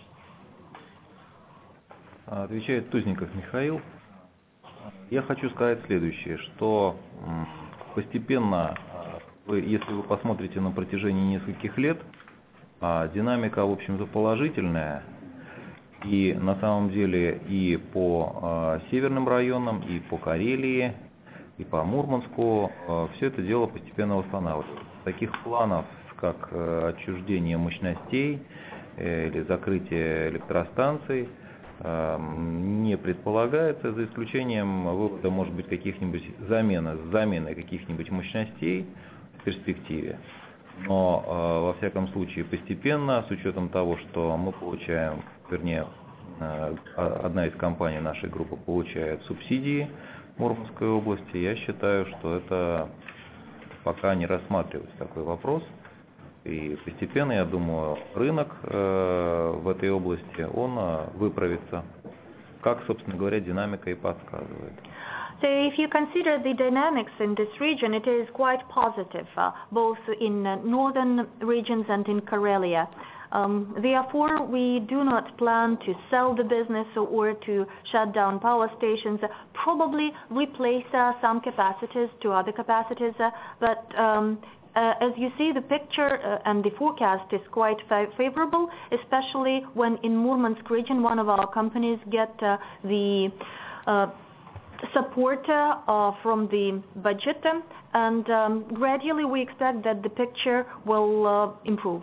Отвечает Тузников Михаил. Я хочу сказать следующее, что постепенно, если вы посмотрите на протяжении нескольких лет, динамика, в общем-то, положительная, и на самом деле и по северным районам, и по Карелии, и по Мурманску, все это дело постепенно восстанавливается. Таких планов, как отчуждение мощностей или закрытие электростанций, не предполагается, за исключением вывода, может быть, каких-нибудь замены каких-нибудь мощностей в перспективе. Но, во всяком случае, постепенно, с учетом того, что мы получаем, вернее, одна из компаний нашей группы получает субсидии в Мурманской области, я считаю, что это пока не рассматривается такой вопрос. И постепенно, я думаю, рынок в этой области, он выправится, как, собственно говоря, динамика и подсказывает. So if you consider the dynamics in this region, it is quite positive, both in northern regions and in Karelia. Therefore, we do not plan to sell the business or to shut down power stations, probably replace some capacities to other capacities, but as you see, the picture and the forecast is quite favorable, especially when in Murmansk region one of our companies get the support from the budget, and gradually we expect that the picture will improve.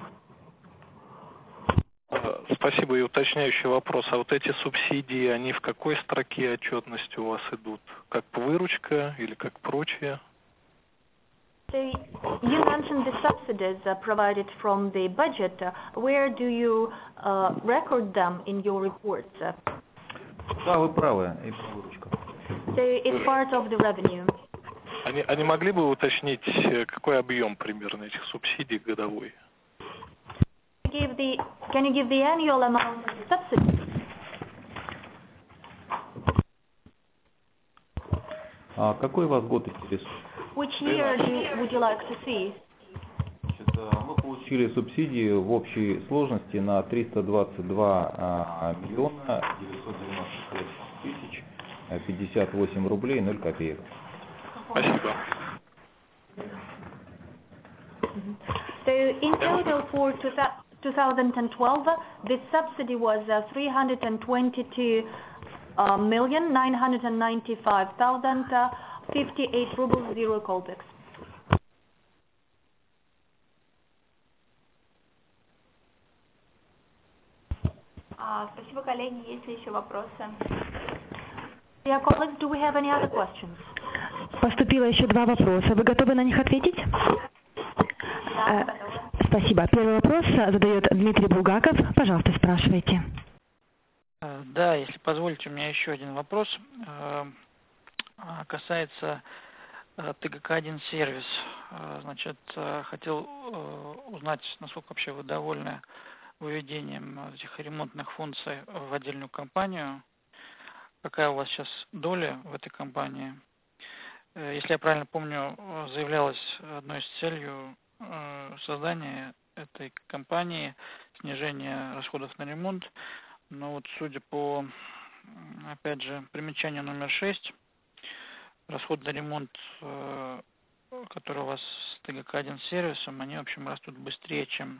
Спасибо. И уточняющий вопрос. А вот эти субсидии, они в какой строке отчетности у вас идут? Как выручка или как прочее? So you mentioned the subsidies provided from the budget. Where do you record them in your reports? Да, вы правы. И выручка. So it's part of the revenue. Они могли бы уточнить, какой объем примерно этих субсидий годовой? Can you give the annual amount of the subsidy? А какой вас год интересует? Which year would you like to see? Мы получили субсидии в общей сложности на 322 миллиона 996 тысяч 58 рублей 0 копеек. Спасибо. So in total for 2012, the subsidy was 322,995,058 rubles 0 kopecks. Спасибо, коллеги. Есть ли еще вопросы? Dear colleagues, do we have any other questions? Поступило еще 2 вопроса. Вы готовы на них ответить? Да, Спасибо. Первый вопрос задает Дмитрий Булгаков. Пожалуйста, спрашивайте. Да, если позволите, у меня еще один вопрос. Касается ТГК-1 сервис. Значит, хотел узнать, насколько вообще вы довольны выведением этих ремонтных функций в отдельную компанию. Какая у вас сейчас доля в этой компании? Если я правильно помню, заявлялось одной из целью создания этой компании снижение расходов на ремонт. Но вот судя по, опять же, примечанию номер 6, расходы на ремонт, которые у вас с ТГК-1 сервисом, они, в общем, растут быстрее, чем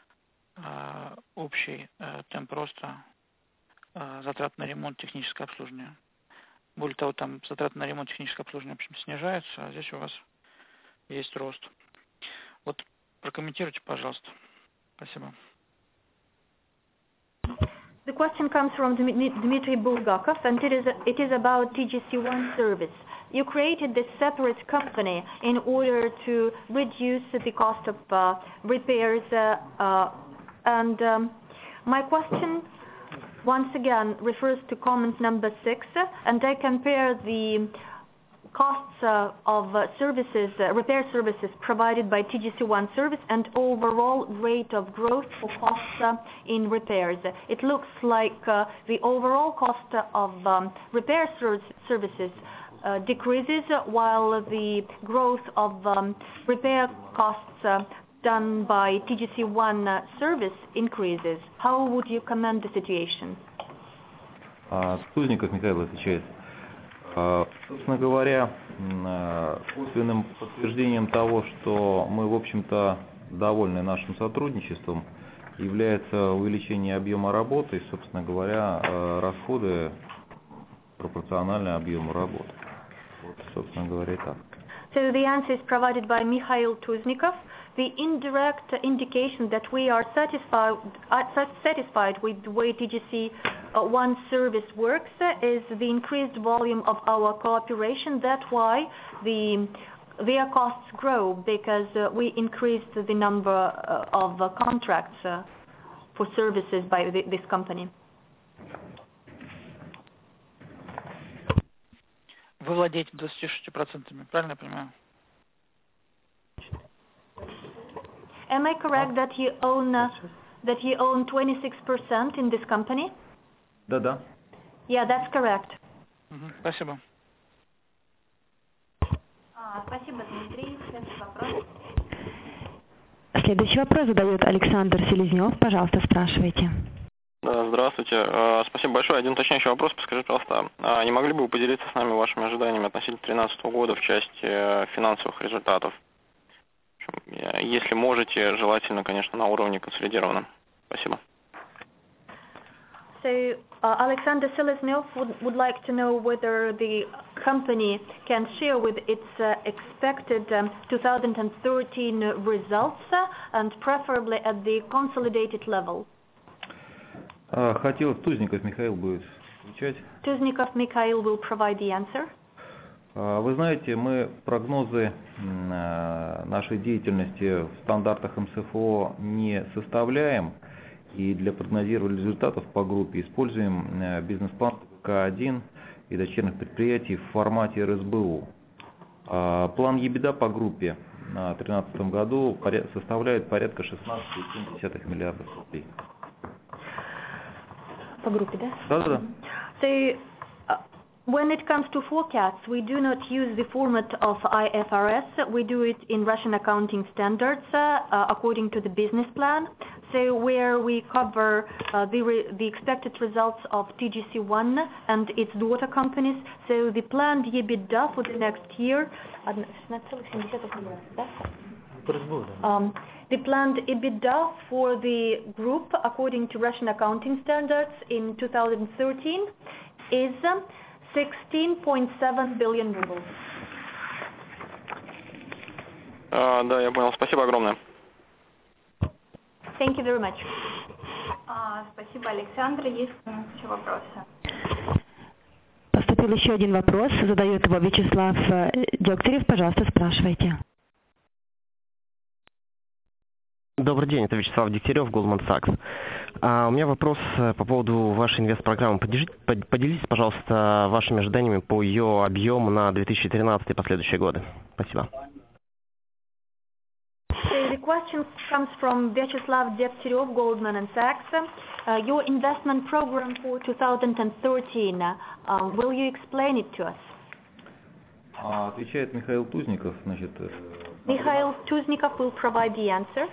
общий темп роста затрат на ремонт, техническое обслуживание. Более того, там затраты на ремонт, техническое обслуживание, в общем, снижаются, а здесь у вас есть рост. Вот прокомментируйте, пожалуйста. Спасибо. The question comes from Dmitry Bulgakov, and it is about TGC-1 service. You created this separate company in order to reduce the cost of repairs, and my question once again refers to comment number 6, and I compare the costs of services, repair services provided by TGC-1 service and overall rate of growth for costs in repairs. It looks like the overall cost of repair services decreases while the growth of repair costs done by TGC-1 service increases. How would you comment the situation? Тузников Михаил отвечает. Собственно говоря, косвенным подтверждением того, что мы, в общем-то, довольны нашим сотрудничеством, является увеличение объема работы и, собственно говоря, расходы пропорциональны объему работы. Вот, собственно говоря, и так. So the answer is provided by Mikhail Tuznikov. The indirect indication that we are satisfied with the way TGC-1 service works is the increased volume of our cooperation. That's why their costs grow, because we increased the number of contracts for services by this company. Вы владеете 26%, правильно я понимаю? Am I correct that you own 26% in this company? Да. Yeah, that's correct. Спасибо. Спасибо, Дмитрий. Следующий вопрос. Следующий вопрос задает Александр Селезнев. Пожалуйста, спрашивайте. Да, здравствуйте. Спасибо большое. Один уточняющий вопрос. Подскажите, пожалуйста, не могли бы вы поделиться с нами вашими ожиданиями относительно 2013 года в части финансовых результатов? Если можете, желательно, конечно, на уровне консолидированном. Спасибо. So, Alexander Seleznev would like to know whether the company can share with its expected 2013 results and preferably at the consolidated level. Хотел, Тузников Михаил будет отвечать. Tuznikov Mikhail will provide the answer. Вы знаете, мы прогнозы нашей деятельности в стандартах МСФО не составляем, и для прогнозирования результатов по группе используем бизнес-план ТГК-1 и дочерних предприятий в формате РСБУ. План EBITDA по группе на 2013 году составляет порядка 16,7 миллиардов рублей. По группе, да? Да. So, when it comes to forecasts, we do not use the format of IFRS. We do it in Russian accounting standards according to the business plan. So where we cover the expected results of TGC-1 and its daughter companies. So the planned EBITDA for the next year. The planned EBITDA for the group according to Russian accounting standards in 2013 is 16.7 billion rubles. Да, я понял. Спасибо огромное. Thank you very much. Спасибо, Александр. Есть еще вопросы? поступил еще один вопрос. Задает его Вячеслав Дегтярев. Пожалуйста, спрашивайте. Добрый день, это Вячеслав Дегтярев, Goldman Sachs. У меня вопрос по поводу вашей инвестпрограммы. Поделитесь, пожалуйста, вашими ожиданиями по ее объему на 2013 и последующие годы. Спасибо. So the question comes from Vyacheslav Degtyarev, Goldman Sachs. Your investment program for 2013, will you explain it to us? Отвечает Михаил Тузников. Значит, Mikhail Tuznikov will provide the answer.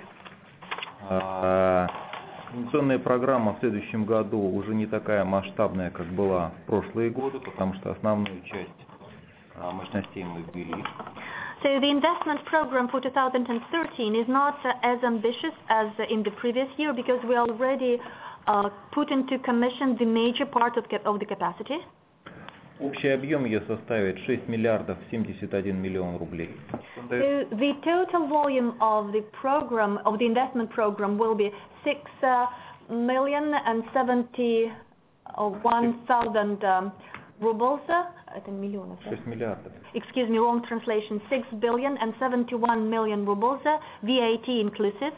Инвестиционная программа в следующем году уже не такая масштабная, как была в прошлые годы, потому что основную часть мощностей мы ввели. So the investment program for 2013 is not as ambitious as in the previous year because we already put into commission the major part of the capacity. Общий объем ее составит 6 миллиардов 71 миллион рублей. So the total volume of the program, of the investment program, will be 6,071,000 rubles. Это миллионов. 6 миллиардов. Excuse me, wrong translation. 6,071 million rubles, VAT inclusive.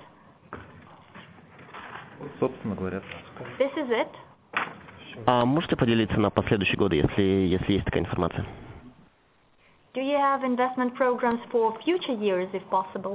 Собственно говоря. This is it. Можете поделиться на последующие годы, если есть такая информация? Do you have investment programs for future years, if possible?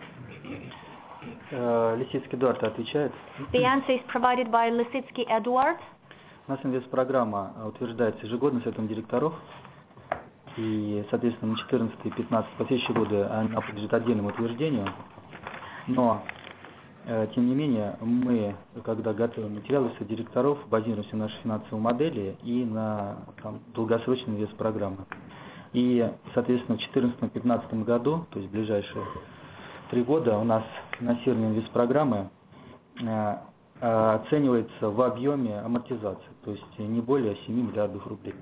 Лисицкий Эдуард отвечает. The answer is provided by Lisitsky Eduard. У нас инвестпрограмма утверждается ежегодно Советом директоров. И, соответственно, на 14 и 15 последующие годы она подлежит отдельному утверждению. Но тем не менее, мы, когда готовим материалы Совета директоров, базируемся на нашей финансовой модели и на долгосрочной инвестпрограммы. И, соответственно, в 2014-2015 году, то есть в ближайшие 3 года, у нас финансирование инвестпрограммы оценивается в объеме амортизации, то есть не более 7 миллиардов рублей.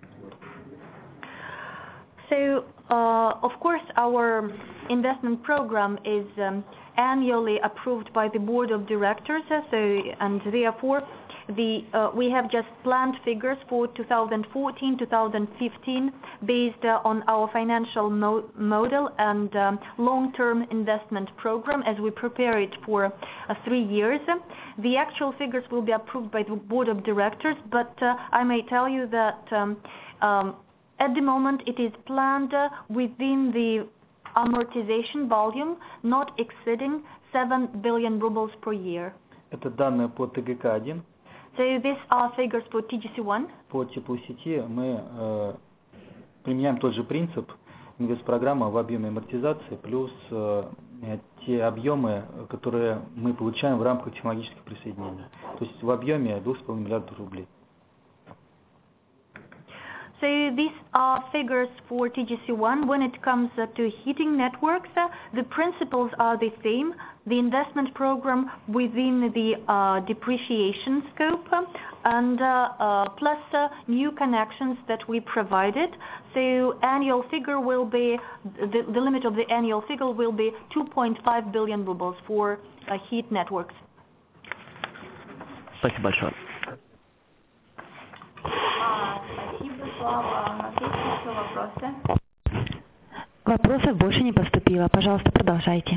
So, of course, our investment program is annually approved by the board of directors, and therefore we have just planned figures for 2014-2015 based on our financial model and long-term investment program as we prepare it for 3 years. The actual figures will be approved by the board of directors, but I may tell you that at the moment it is planned within the amortization volume not exceeding 7 billion rubles per year. Это данные по ТГК-1. So these are figures for TGC-1. По типу сети мы применяем тот же принцип инвестпрограмма в объеме амортизации плюс те объемы, которые мы получаем в рамках технологических присоединений. То есть в объеме 2,5 миллиардов рублей. So these are figures for TGC-1. When it comes to heating networks, the principles are the same. The investment program within the depreciation scope and plus new connections that we provided. So annual figure will be, the limit of the annual figure will be 2.5 billion rubles for heat networks. Спасибо большое. Слава, у нас есть еще вопросы? Вопросов больше не поступило. Пожалуйста, продолжайте.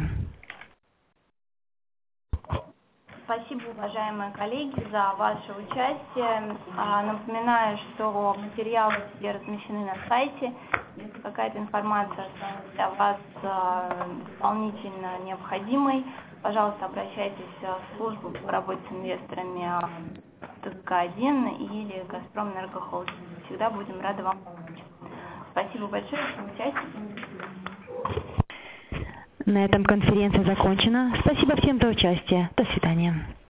Спасибо, уважаемые коллеги, за ваше участие. Напоминаю, что материалы все размещены на сайте. Если какая-то информация для вас дополнительно необходимой, пожалуйста, обращайтесь в службу по работе с инвесторами ТГК-1 или Газпромэнергохолдинг. Всегда будем рады вам помочь. Спасибо большое за участие. На этом конференция закончена. Спасибо всем за участие. До свидания.